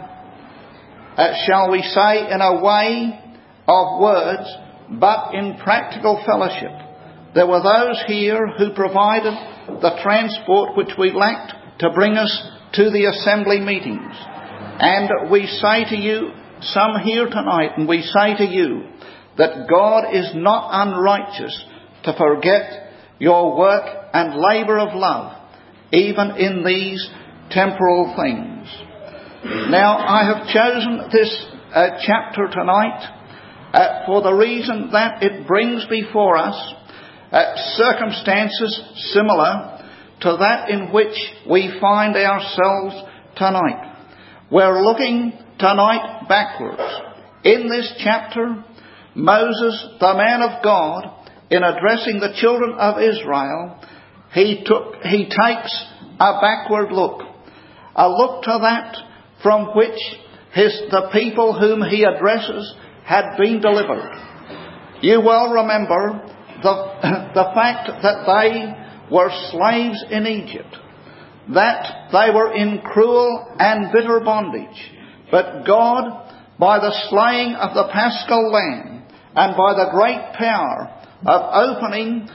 shall we say, in a way of words, but in practical fellowship. There were those here who provided the transport which we lacked to bring us to the assembly meetings. And we say to you, some here tonight, and we say to you that God is not unrighteous to forget your work and labour of love, even in these temporal things. Now, I have chosen this chapter tonight for the reason that it brings before us circumstances similar to that in which we find ourselves tonight. We're looking tonight backwards. In this chapter, Moses, the man of God, in addressing the children of Israel, he takes a backward look. A look to that from which the people whom he addresses had been delivered. You well remember the fact that they were slaves in Egypt, that they were in cruel and bitter bondage. But God, by the slaying of the Paschal Lamb and by the great power of opening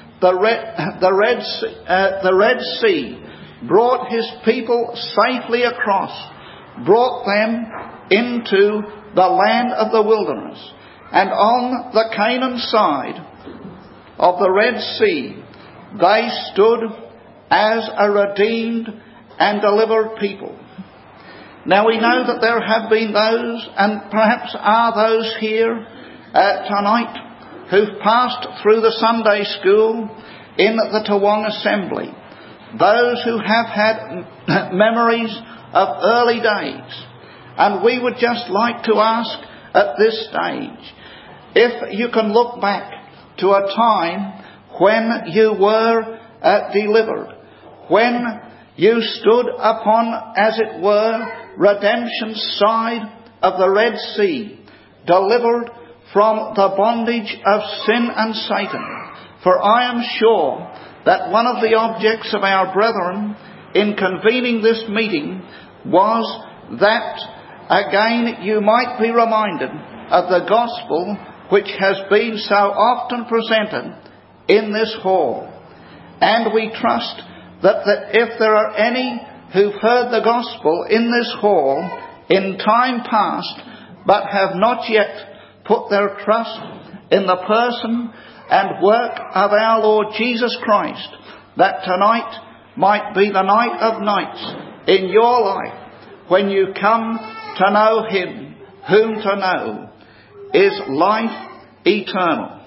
the Red Sea, brought his people safely across, brought them into the land of the wilderness. And on the Canaan side of the Red Sea, they stood as a redeemed and delivered people. Now we know that there have been those, and perhaps are those here tonight, who've passed through the Sunday school in the Toowong Assembly. Those who have had memories of early days. And we would just like to ask at this stage, if you can look back to a time when you were delivered, when you stood upon, as it were, redemption's side of the Red Sea, delivered from the bondage of sin and Satan. For I am sure that one of the objects of our brethren in convening this meeting was that, again, you might be reminded of the gospel which has been so often presented in this hall. And we trust that if there are any who've heard the gospel in this hall in time past, but have not yet put their trust in the person and work of our Lord Jesus Christ, that tonight might be the night of nights in your life, when you come to know Him whom to know is life eternal.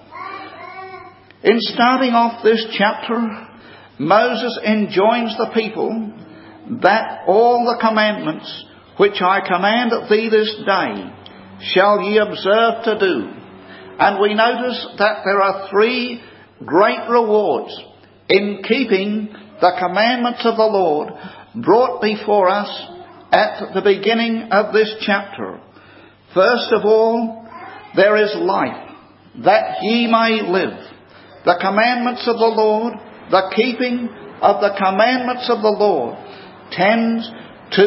In starting off this chapter, Moses enjoins the people that all the commandments which I command thee this day shall ye observe to do. And we notice that there are 3 great rewards in keeping the commandments of the Lord brought before us at the beginning of this chapter. First of all, there is life, that ye may live. The commandments of the Lord, the keeping of the commandments of the Lord, tends to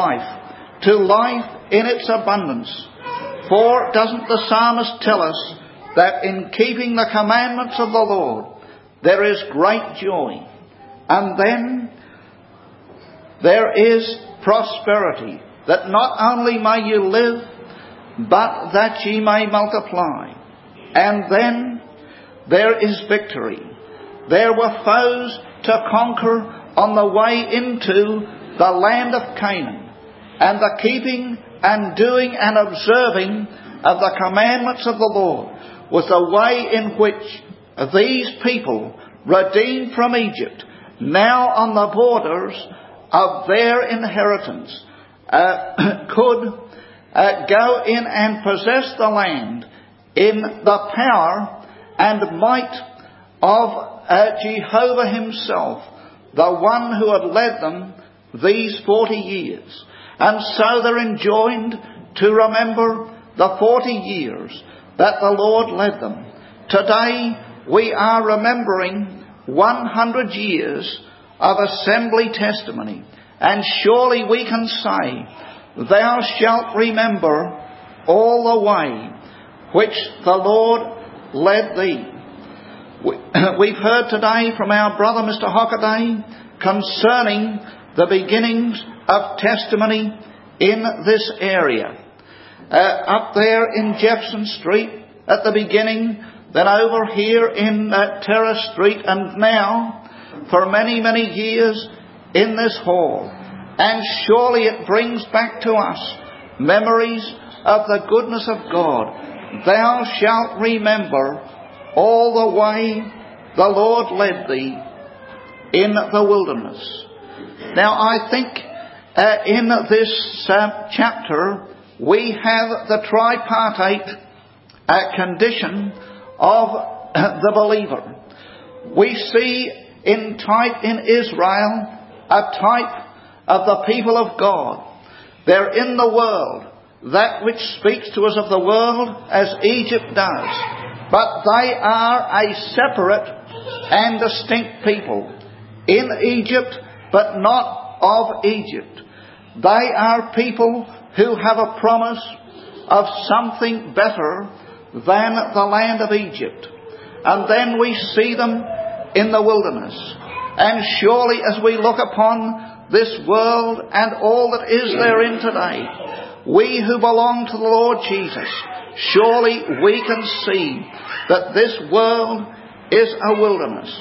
life in its abundance. For doesn't the psalmist tell us that in keeping the commandments of the Lord there is great joy? And then there is prosperity, that not only may you live, but that ye may multiply. And then there is victory. There were foes to conquer on the way into the land of Canaan. And the keeping and doing and observing of the commandments of the Lord was the way in which these people, redeemed from Egypt, now on the borders of their inheritance, could go in and possess the land in the power and might of Jehovah Himself, the one who had led them these 40 years. And so they're enjoined to remember the 40 years that the Lord led them. Today we are remembering 100 years of assembly testimony. And surely we can say, thou shalt remember all the way which the Lord led thee. We've heard today from our brother Mr. Hockaday concerning the beginnings of testimony in this area. Up there in Jefferson Street at the beginning, then over here in Terrace Street, and now for many, many years in this hall. And surely it brings back to us memories of the goodness of God. Thou shalt remember all the way the Lord led thee in the wilderness. Now I think in this chapter we have the tripartite condition of the believer. We see in type in Israel a type of the people of God. They're in the world, that which speaks to us of the world as Egypt does. But they are a separate and distinct people. In Egypt, but not of Egypt. They are people who have a promise of something better than the land of Egypt. And then we see them in the wilderness. And surely as we look upon this world and all that is therein today, we who belong to the Lord Jesus, surely we can see that this world is a wilderness.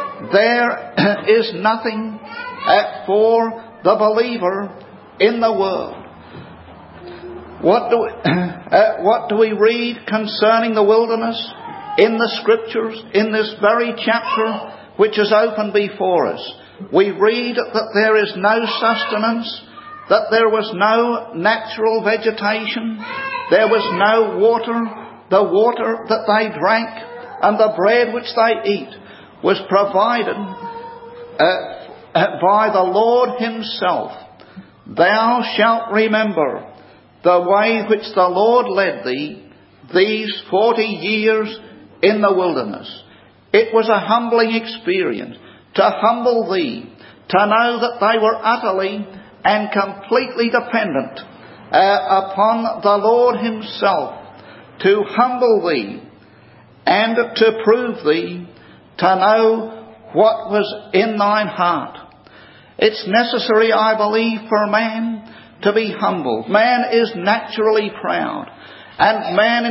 There is nothing for the believer in the world. What do we read concerning the wilderness in the Scriptures, in this very chapter which is open before us? We read that there is no sustenance, that there was no natural vegetation, there was no water. The water that they drank and the bread which they eat was provided by the Lord Himself. Thou shalt remember the way which the Lord led thee these 40 years in the wilderness. It was a humbling experience to humble thee, to know that they were utterly and completely dependent upon the Lord Himself, to humble thee and to prove thee, to know what was in thine heart. It's necessary, I believe, for man to be humbled. Man is naturally proud, and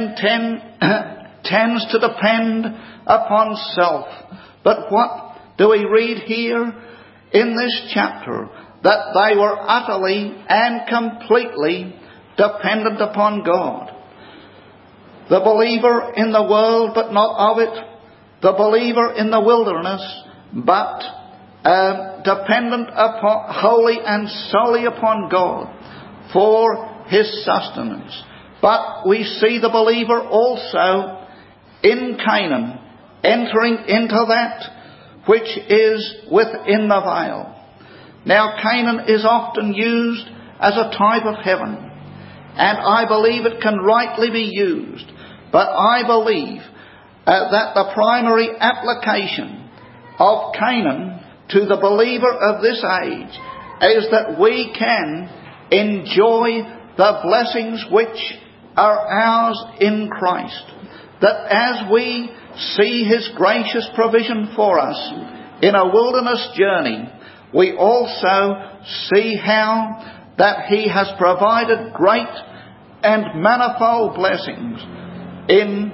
man tends to depend upon self. But what do we read here in this chapter? That they were utterly and completely dependent upon God. The believer in the world, but not of it. The believer in the wilderness, but dependent upon, wholly and solely upon God for his sustenance. But we see the believer also in Canaan, entering into that which is within the veil. Now, Canaan is often used as a type of heaven, and I believe it can rightly be used. But I believe that the primary application of Canaan to the believer of this age is that we can enjoy the blessings which are ours in Christ. That as we see his gracious provision for us in a wilderness journey, we also see how that he has provided great and manifold blessings in,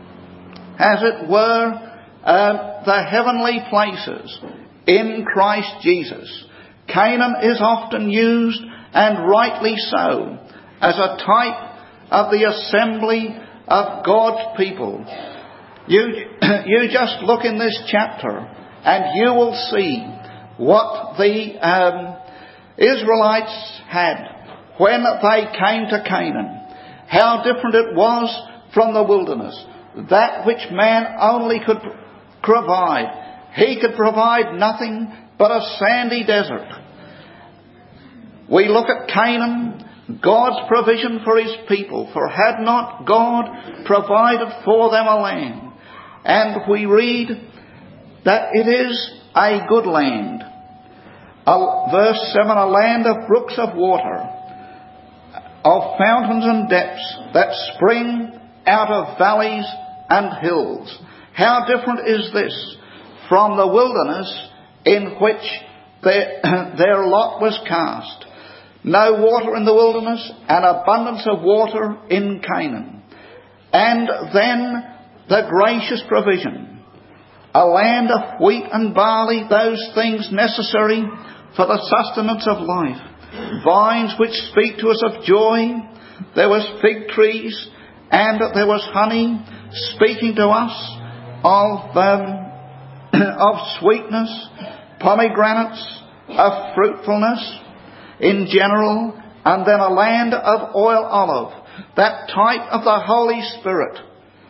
as it were, the heavenly places in Christ Jesus. Canaan is often used, and rightly so, as a type of the assembly of God's people. You just look in this chapter and you will see what the Israelites had when they came to Canaan. How different it was from the wilderness, that which man only could provide. He could provide nothing but a sandy desert. We look at Canaan, God's provision for his people, for had not God provided for them a land? And we read that it is a good land. Verse 7, a land of brooks of water, of fountains and depths that spring out of valleys and hills. How different is this from the wilderness in which their lot was cast? No water in the wilderness, an abundance of water in Canaan. And then the gracious provision, a land of wheat and barley, those things necessary for the sustenance of life. Vines which speak to us of joy. There was fig trees, and there was honey, speaking to us of sweetness, pomegranates, of fruitfulness in general, and then a land of oil olive, that type of the Holy Spirit,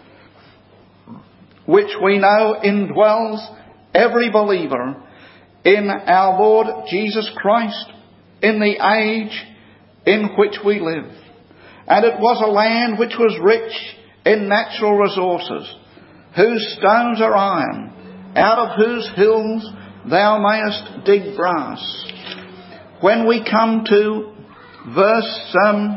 which we know indwells every believer in our Lord Jesus Christ in the age in which we live. And it was a land which was rich in natural resources, whose stones are iron, out of whose hills thou mayest dig brass. When we come to verse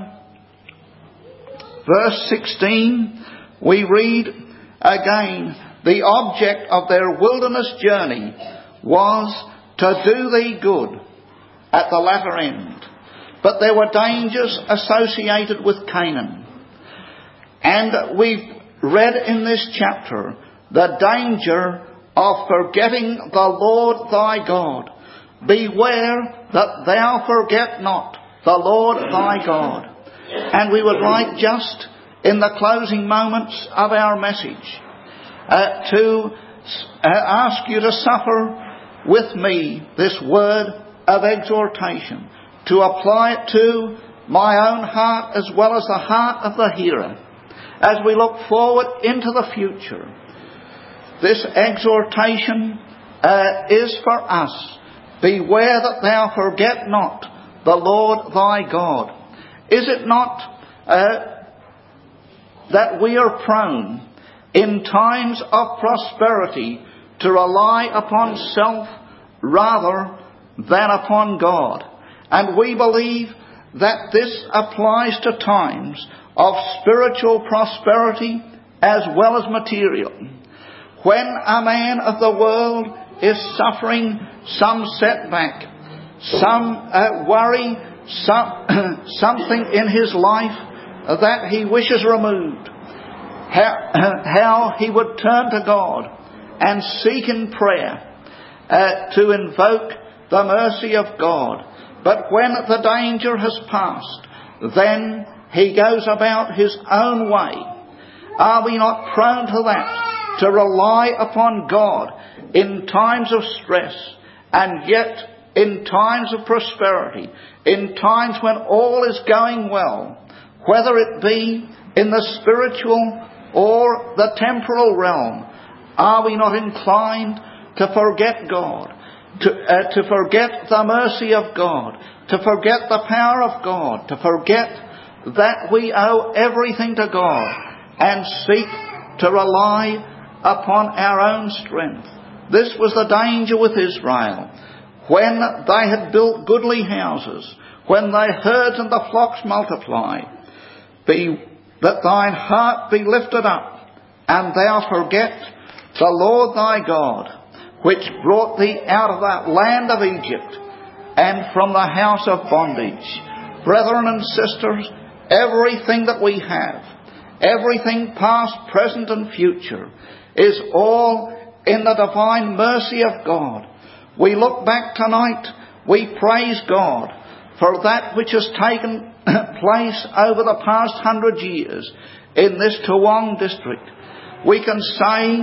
16, we read again, the object of their wilderness journey was to do thee good at the latter end. But there were dangers associated with Canaan. And we've read in this chapter the danger of forgetting the Lord thy God. Beware that thou forget not the Lord thy God. And we would like just in the closing moments of our message to ask you to suffer with me this word of exhortation, to apply it to my own heart as well as the heart of the hearer. As we look forward into the future, this exhortation is for us. Beware that thou forget not the Lord thy God. Is it not that we are prone in times of prosperity to rely upon self rather than upon God? And we believe that this applies to times of spiritual prosperity as well as material. When a man of the world is suffering some setback, some worry, something in his life that he wishes removed, how he would turn to God and seek in prayer to invoke the mercy of God. But when the danger has passed, then he goes about his own way. Are we not prone to that, to rely upon God in times of stress, and yet in times of prosperity, in times when all is going well, whether it be in the spiritual or the temporal realm? Are we not inclined to forget God, to forget the mercy of God, to forget the power of God, to forget that we owe everything to God, and seek to rely upon our own strength? This was the danger with Israel. When they had built goodly houses, when thy herds and the flocks multiply, that thine heart be lifted up, and thou forget the Lord thy God, which brought thee out of that land of Egypt, and from the house of bondage. Brethren and sisters, everything that we have, everything past, present and future, is all in the divine mercy of God. We look back tonight, we praise God for that which has taken place over the past 100 years in this Toowong district. We can say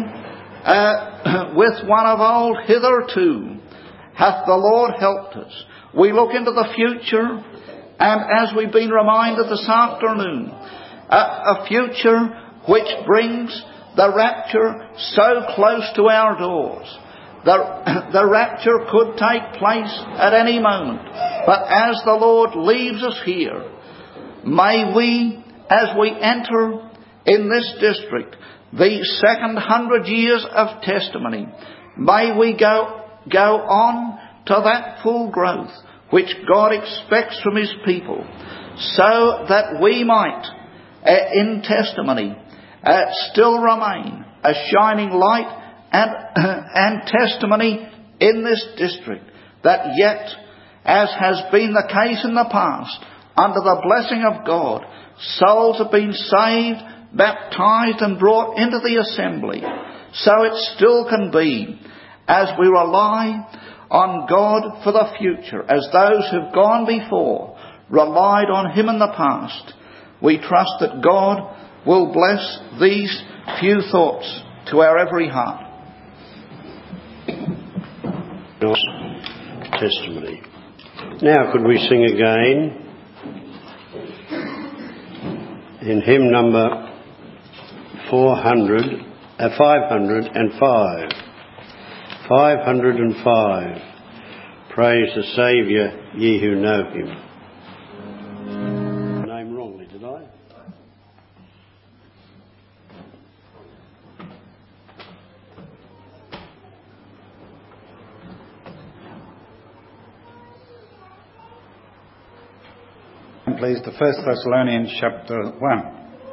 with one of old, hitherto hath the Lord helped us. We look into the future, and as we've been reminded this afternoon, a future which brings the rapture so close to our doors. The rapture could take place at any moment. But as the Lord leaves us here, may we, as we enter in this district, the second 100 years of testimony, may we go on to that full growth which God expects from His people, so that we might, in testimony, still remain a shining light and testimony in this district, that yet, as has been the case in the past, under the blessing of God, souls have been saved, baptized and brought into the assembly. So it still can be, as we rely on God for the future, as those who've gone before relied on Him in the past. We trust that God will bless these few thoughts to our every heart. Testimony. Now could we sing again in hymn number 505. 505. Praise the Saviour, ye who know Him. Name wrongly, did I? Please, to 1 Thessalonians chapter 1.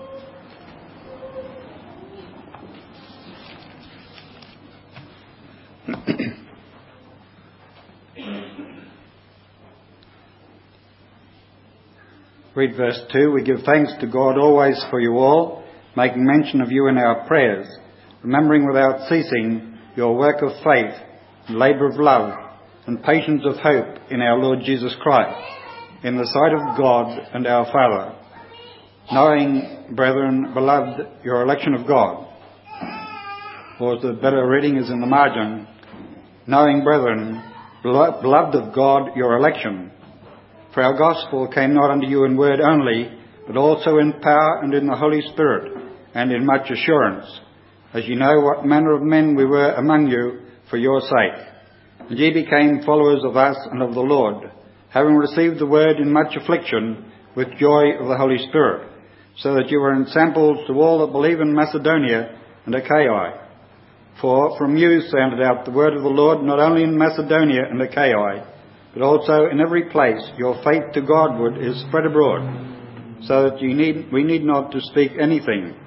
Read verse 2. We give thanks to God always for you all, making mention of you in our prayers, remembering without ceasing your work of faith, and labour of love, and patience of hope in our Lord Jesus Christ, in the sight of God and our Father, knowing, brethren, beloved, your election of God. Or the better reading is in the margin, knowing, brethren, beloved of God, your election. For our gospel came not unto you in word only, but also in power and in the Holy Spirit, and in much assurance, as ye know what manner of men we were among you for your sake. And ye became followers of us and of the Lord, having received the word in much affliction with joy of the Holy Spirit, so that you were ensamples to all that believe in Macedonia and Achaia. For from you sounded out the word of the Lord, not only in Macedonia and Achaia, but also in every place your faith to Godward is spread abroad, so that we need not to speak anything.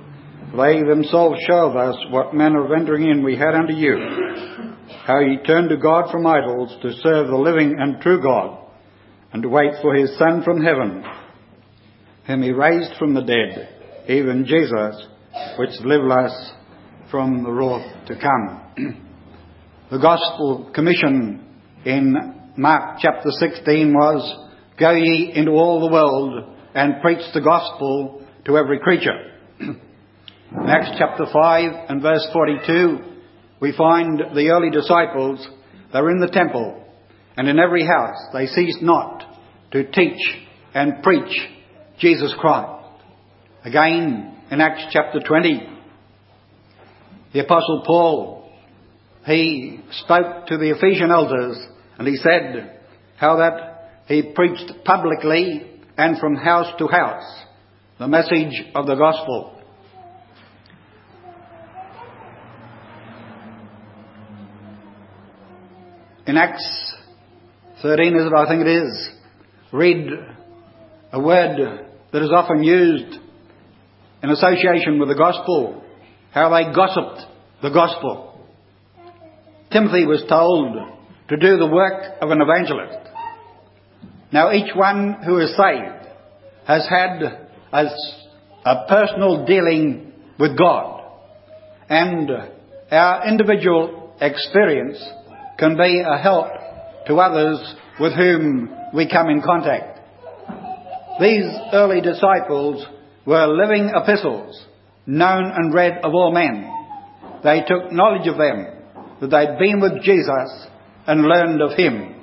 They themselves showed us what manner of entering in we had unto you, how ye turned to God from idols to serve the living and true God, and to wait for his Son from heaven, whom he raised from the dead, even Jesus, which delivered us from the wrath to come. The Gospel Commission in Mark chapter 16 was, go ye into all the world and preach the gospel to every creature. In Acts chapter 5 and verse 42, we find the early disciples, they were in the temple, and in every house they ceased not to teach and preach Jesus Christ. Again, in Acts chapter 20, the Apostle Paul, he spoke to the Ephesian elders, and he said how that he preached publicly and from house to house the message of the gospel. In Acts 13, is it? I think it is. Read a word that is often used in association with the gospel, how they gossiped the gospel. Timothy was told to do the work of an evangelist. Now each one who is saved has had a personal dealing with God, and our individual experience can be a help to others with whom we come in contact. These early disciples were living epistles, known and read of all men. They took knowledge of them, that they'd been with Jesus and learned of him.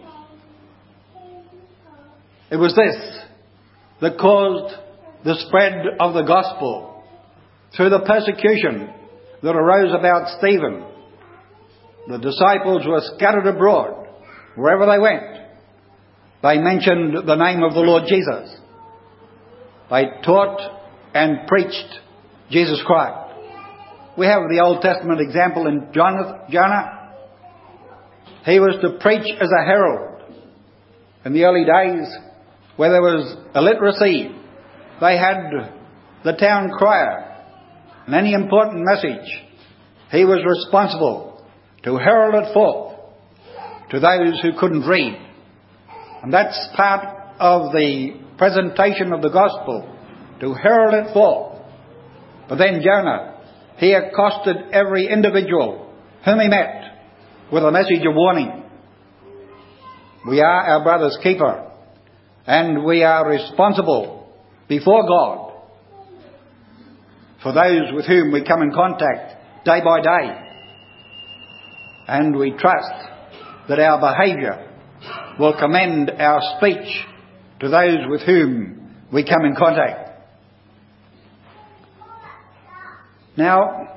It was this that caused the spread of the gospel through the persecution that arose about Stephen. The disciples were scattered abroad. Wherever they went, they mentioned the name of the Lord Jesus. They taught and preached Jesus Christ. We have the Old Testament example in Jonah. He was to preach as a herald. In the early days, where there was illiteracy, they had the town crier. And any important message, he was responsible to herald it forth to those who couldn't read. And that's part of the presentation of the gospel, to herald it forth. But then Jonah, he accosted every individual whom he met with a message of warning. We are our brother's keeper, and we are responsible before God for those with whom we come in contact day by day. And we trust that our behaviour will commend our speech to those with whom we come in contact. Now,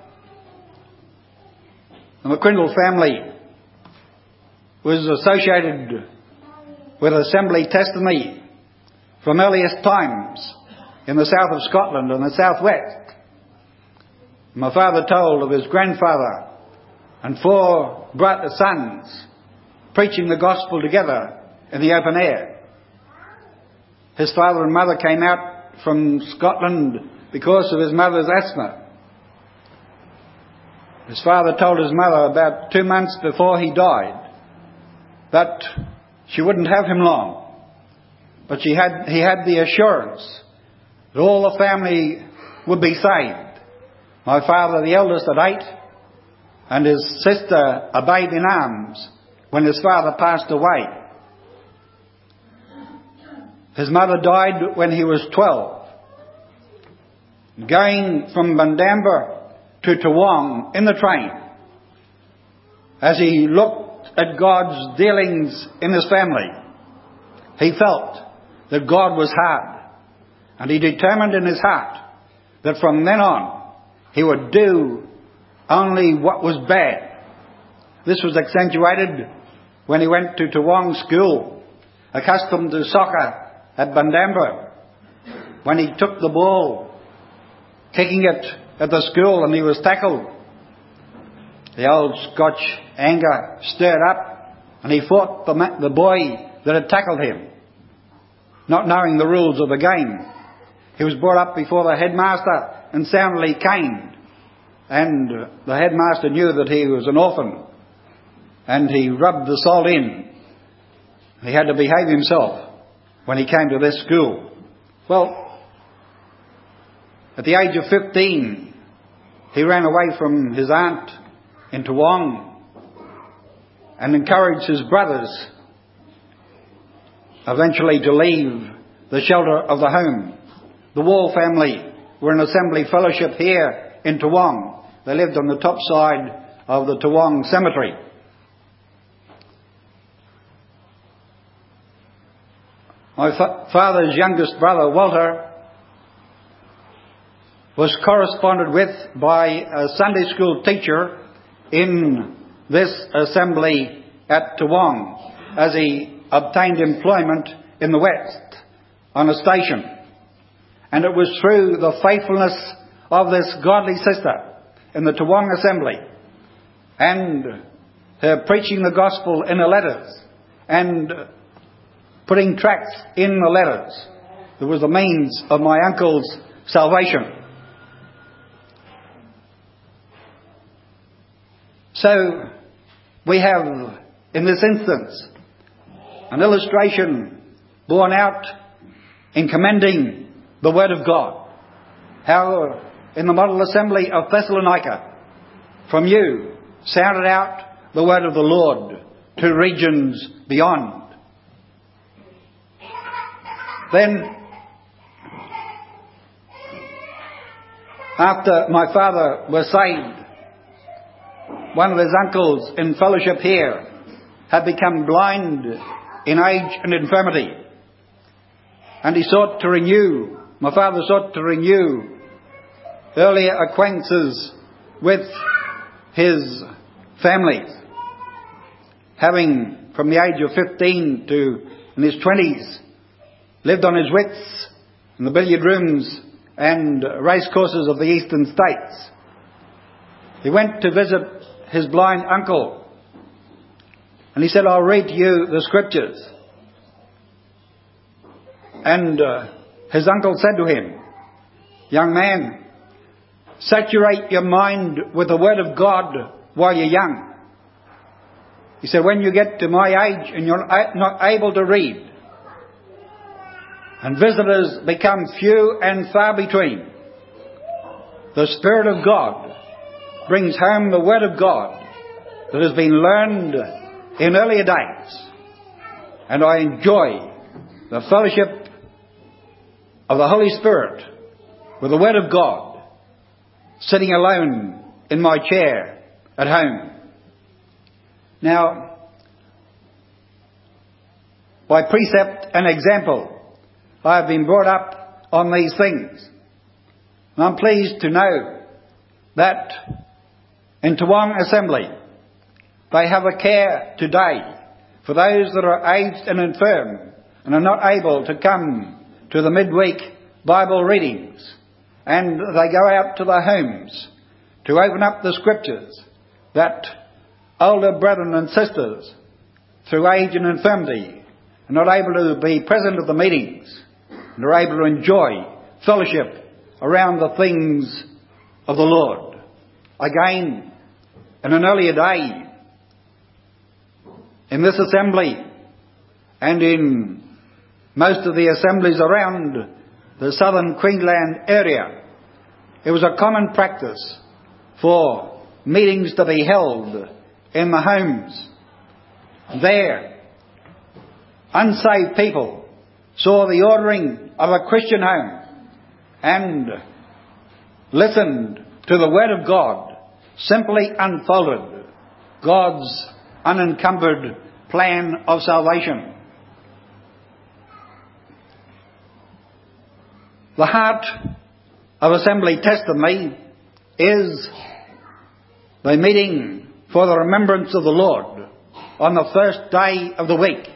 the McCrindle family was associated with Assembly Testimony from earliest times in the south of Scotland and the southwest. My father told of his grandfather and 4 bright sons preaching the gospel together in the open air. His father and mother came out from Scotland because of his mother's asthma. His father told his mother about 2 months before he died that she wouldn't have him long. But he had the assurance that all the family would be saved. My father, the eldest, at 8, and his sister, a babe in arms, when his father passed away. His mother died when he was 12. Going from Bundamba to Toowong in the train, as he looked at God's dealings in his family, he felt that God was hard, and he determined in his heart that from then on he would do only what was bad. This was accentuated when he went to Toowong school, accustomed to soccer at Bundamba. When he took the ball, kicking it at the school, and he was tackled, the old Scotch anger stirred up, and he fought the boy that had tackled him, not knowing the rules of the game. He was brought up before the headmaster and soundly caned and the headmaster knew that he was an orphan, and he rubbed the salt in. He had to behave himself when he came to this school. Well, at the age of 15, he ran away from his aunt in Toowong and encouraged his brothers eventually to leave the shelter of the home. The Wall family were an assembly fellowship here in Toowong. They lived on the top side of the Toowong cemetery. My father's youngest brother, Walter, was corresponded with by a Sunday school teacher in this assembly at Toowong as he obtained employment in the West on a station. And it was through the faithfulness of this godly sister in the Toowong assembly and her preaching the gospel in her letters and putting tracts in the letters that was the means of my uncle's salvation. So we have, in this instance, an illustration borne out in commending the Word of God. How in the model assembly of Thessalonica, from you sounded out the word of the Lord to regions beyond. Then, after my father was saved, one of his uncles in fellowship here had become blind in age and infirmity. And he sought to renew, my father sought to renew earlier acquaintances with his family. Having, from the age of 15 to in his 20s, lived on his wits in the billiard rooms and race courses of the eastern states. He went to visit his blind uncle, and he said, "I'll read to you the scriptures." And his uncle said to him, "Young man, saturate your mind with the Word of God while you're young." He said, "When you get to my age and you're not able to read, and visitors become few and far between, the Spirit of God brings home the Word of God that has been learned in earlier days. And I enjoy the fellowship of the Holy Spirit with the Word of God, sitting alone in my chair at home." Now, by precept and example, I have been brought up on these things. And I'm pleased to know that in Toowong Assembly, they have a care today for those that are aged and infirm and are not able to come to the midweek Bible readings. And they go out to their homes to open up the scriptures that older brethren and sisters, through age and infirmity, are not able to be present at the meetings and are able to enjoy fellowship around the things of the Lord. Again, in an earlier day, in this assembly and in most of the assemblies around the southern Queensland area, it was a common practice for meetings to be held in the homes. There, unsaved people saw the ordering of a Christian home and listened to the Word of God, simply unfolded God's unencumbered plan of salvation. The heart of assembly testimony is the meeting for the remembrance of the Lord on the first day of the week.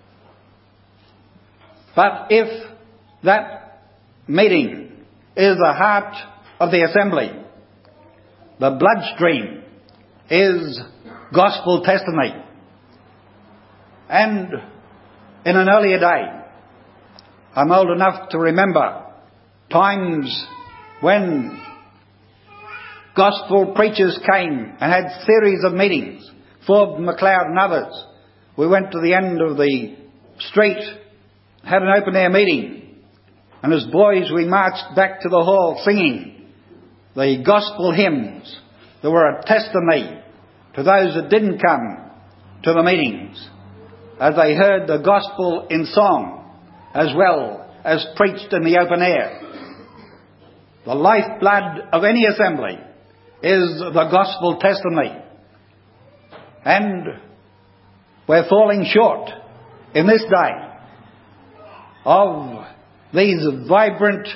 But if that meeting is the heart of the assembly, the bloodstream is gospel testimony. And in an earlier day, I'm old enough to remember times when gospel preachers came and had series of meetings. Forbes, MacLeod and others. We went to the end of the street, had an open-air meeting, and as boys we marched back to the hall singing the gospel hymns that were a testimony to those that didn't come to the meetings, as they heard the gospel in song as well as preached in the open air. The lifeblood of any assembly is the gospel testimony. And we're falling short in this day of these vibrant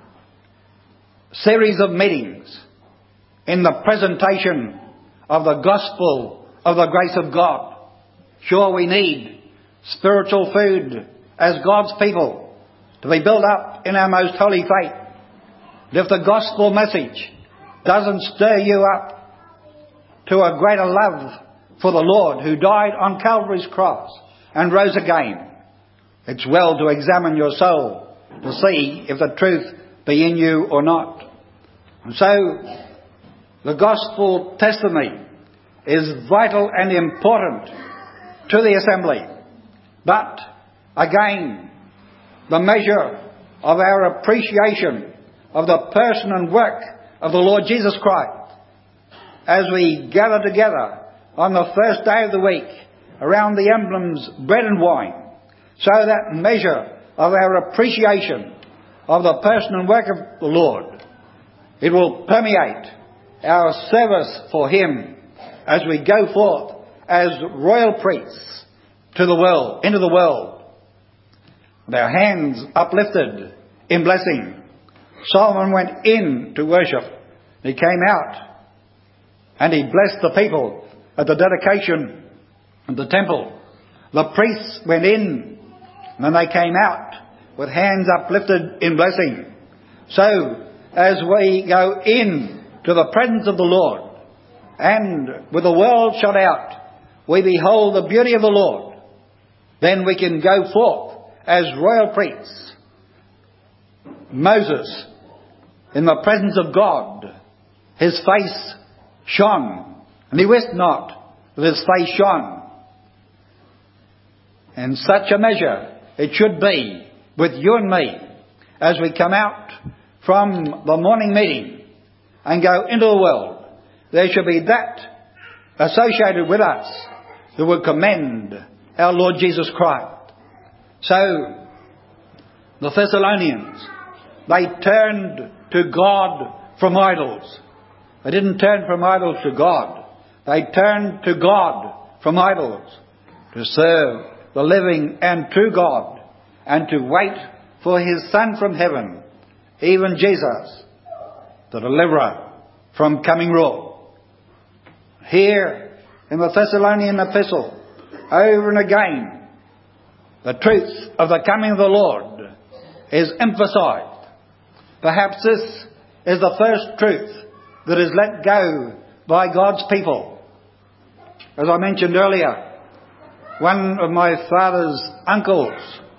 series of meetings in the presentation of the gospel of the grace of God. Sure, we need spiritual food as God's people to be built up in our most holy faith. But if the gospel message doesn't stir you up to a greater love for the Lord who died on Calvary's cross and rose again, it's well to examine your soul to see if the truth be in you or not. And so the gospel testimony is vital and important to the assembly. But again, the measure of our appreciation of the person and work of the Lord Jesus Christ as we gather together on the first day of the week around the emblems bread and wine, so that measure of our appreciation of the person and work of the Lord, it will permeate our service for Him as we go forth as royal priests to the world, into the world, with our hands uplifted in blessing. Solomon went in to worship. He came out and he blessed the people at the dedication of the temple. The priests went in and then they came out with hands uplifted in blessing. So, as we go in to the presence of the Lord and with the world shut out, we behold the beauty of the Lord, then we can go forth as royal priests. Moses, in the presence of God, his face shone, and he wist not that his face shone. In such a measure it should be with you and me as we come out from the morning meeting and go into the world. There should be that associated with us that will commend our Lord Jesus Christ. So, the Thessalonians, they turned to God from idols. They didn't turn from idols to God. They turned to God from idols to serve the living and true God and to wait for His Son from heaven, even Jesus, the deliverer from coming rule. Here in the Thessalonian epistle, over and again, the truth of the coming of the Lord is emphasized. Perhaps this is the first truth that is let go by God's people. As I mentioned earlier, one of my father's uncles,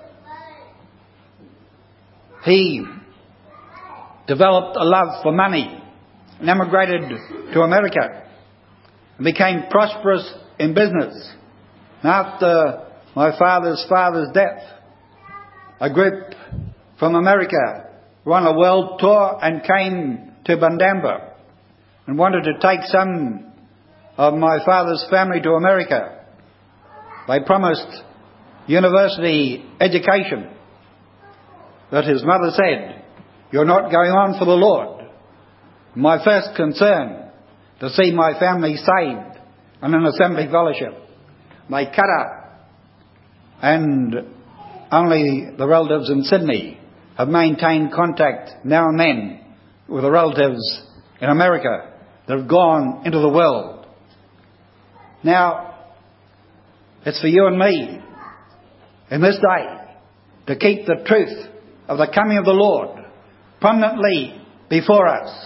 he developed a love for money and emigrated to America and became prosperous in business. And after my father's death, a group from America were on a world tour and came to Bundamba and wanted to take some of my father's family to America. They promised university education, but his mother said, "You're not going on for the Lord." My first concern, to see my family saved and an assembly fellowship. They cut up, and only the relatives in Sydney have maintained contact now and then with the relatives in America that have gone into the world. Now, it's for you and me in this day to keep the truth of the coming of the Lord prominently before us.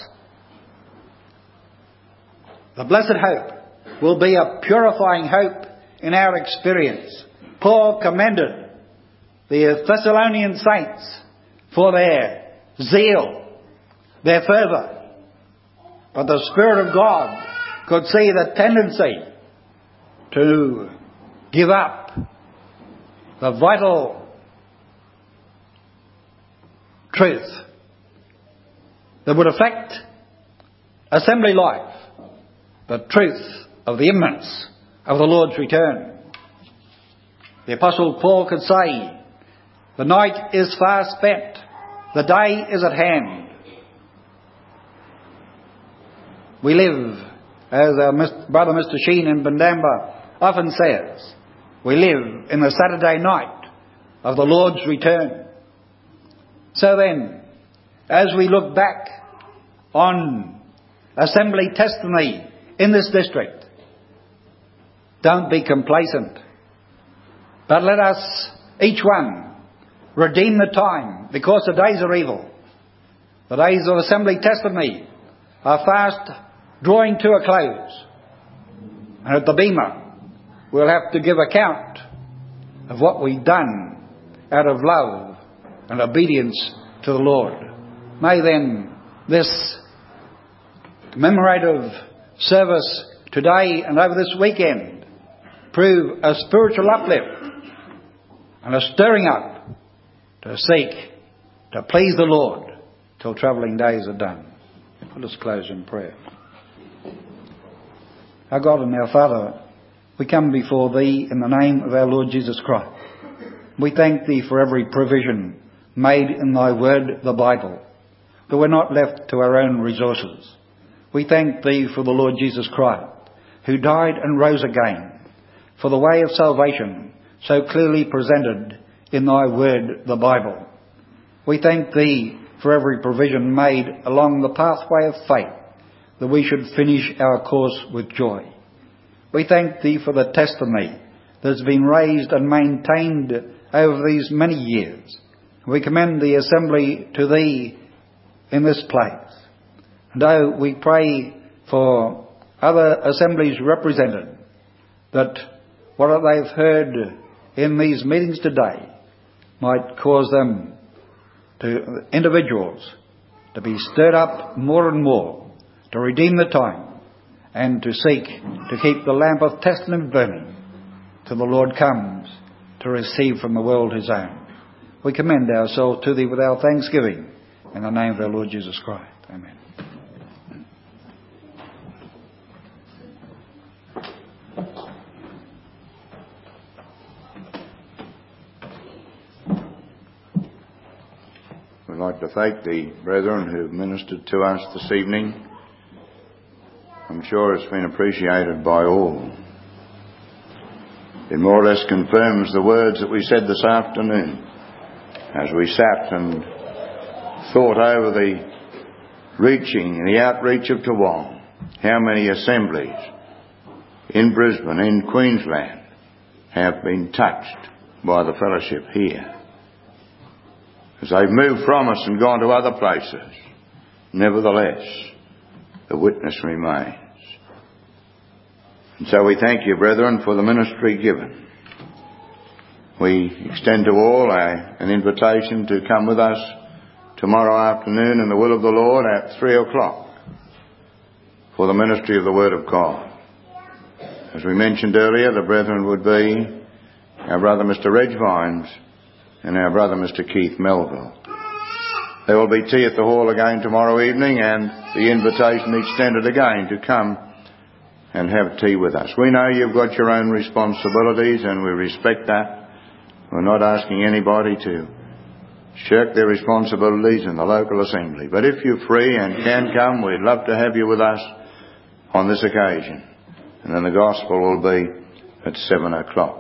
The blessed hope will be a purifying hope in our experience. Paul commended the Thessalonian saints for their zeal, their fervour. But the Spirit of God could see the tendency to give up the vital truth that would affect assembly life, the truth of the imminence of the Lord's return. The Apostle Paul could say, the night is far spent, the day is at hand. We live, as our brother Mr. Sheen in Bundamba often says, we live in the Saturday night of the Lord's return. So then, as we look back on assembly testimony in this district, don't be complacent, but let us, each one, redeem the time, because the days are evil. The days of assembly testimony are fast drawing to a close. And at the Bema, we'll have to give account of what we've done out of love and obedience to the Lord. May then this commemorative service today and over this weekend prove a spiritual uplift and a stirring up to seek to please the Lord till travelling days are done. Let us close in prayer. Our God and our Father, we come before Thee in the name of our Lord Jesus Christ. We thank Thee for every provision made in Thy Word, the Bible, that we're not left to our own resources. We thank Thee for the Lord Jesus Christ, who died and rose again, for the way of salvation so clearly presented in Thy Word, the Bible. We thank Thee for every provision made along the pathway of faith, that we should finish our course with joy. We thank Thee for the testimony that's been raised and maintained over these many years. We commend the assembly to Thee in this place. And we pray for other assemblies represented, that what they've heard in these meetings today might cause them to, individuals, to be stirred up more and more, to redeem the time, and to seek to keep the lamp of testament burning till the Lord comes to receive from the world His own. We commend ourselves to Thee with our thanksgiving in the name of our Lord Jesus Christ. Amen. We'd like to thank the brethren who ministered to us this evening. I'm sure it's been appreciated by all. It more or less confirms the words that we said this afternoon as we sat and thought over the reaching and the outreach of Toowong. How many assemblies in Brisbane, in Queensland, have been touched by the fellowship here. As they've moved from us and gone to other places, nevertheless, the witness remains. And so we thank you, brethren, for the ministry given. We extend to all an invitation to come with us tomorrow afternoon in the will of the Lord at 3:00 for the ministry of the Word of God. As we mentioned earlier, the brethren would be our brother Mr. Reg Vines and our brother Mr. Keith Melville. There will be tea at the hall again tomorrow evening, and the invitation extended again to come and have tea with us. We know you've got your own responsibilities, and we respect that. We're not asking anybody to shirk their responsibilities in the local assembly. But if you're free and can come, we'd love to have you with us on this occasion. And then the gospel will be at 7:00.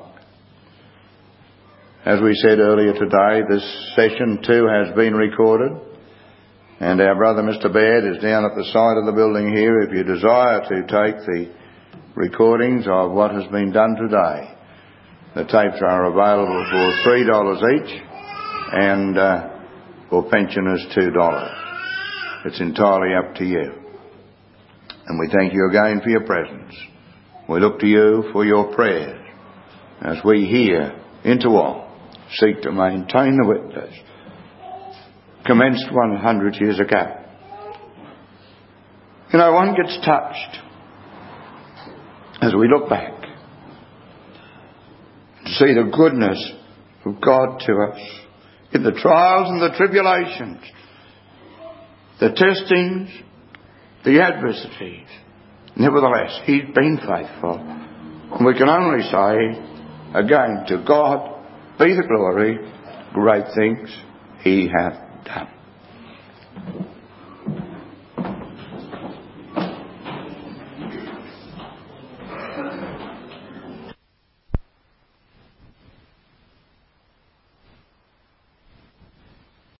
As we said earlier today, this session too has been recorded, and our brother Mr. Baird is down at the side of the building here if you desire to take the recordings of what has been done today. The tapes are available for $3 each, and for pensioners $2. It's entirely up to you. And we thank you again for your presence. We look to you for your prayers as we here in Toowong seek to maintain the witness commenced 100 years ago. You know, one gets touched as we look back to see the goodness of God to us in the trials and the tribulations, the testings, the adversities. Nevertheless, He's been faithful. And we can only say, again, to God be the glory, great things He hath done.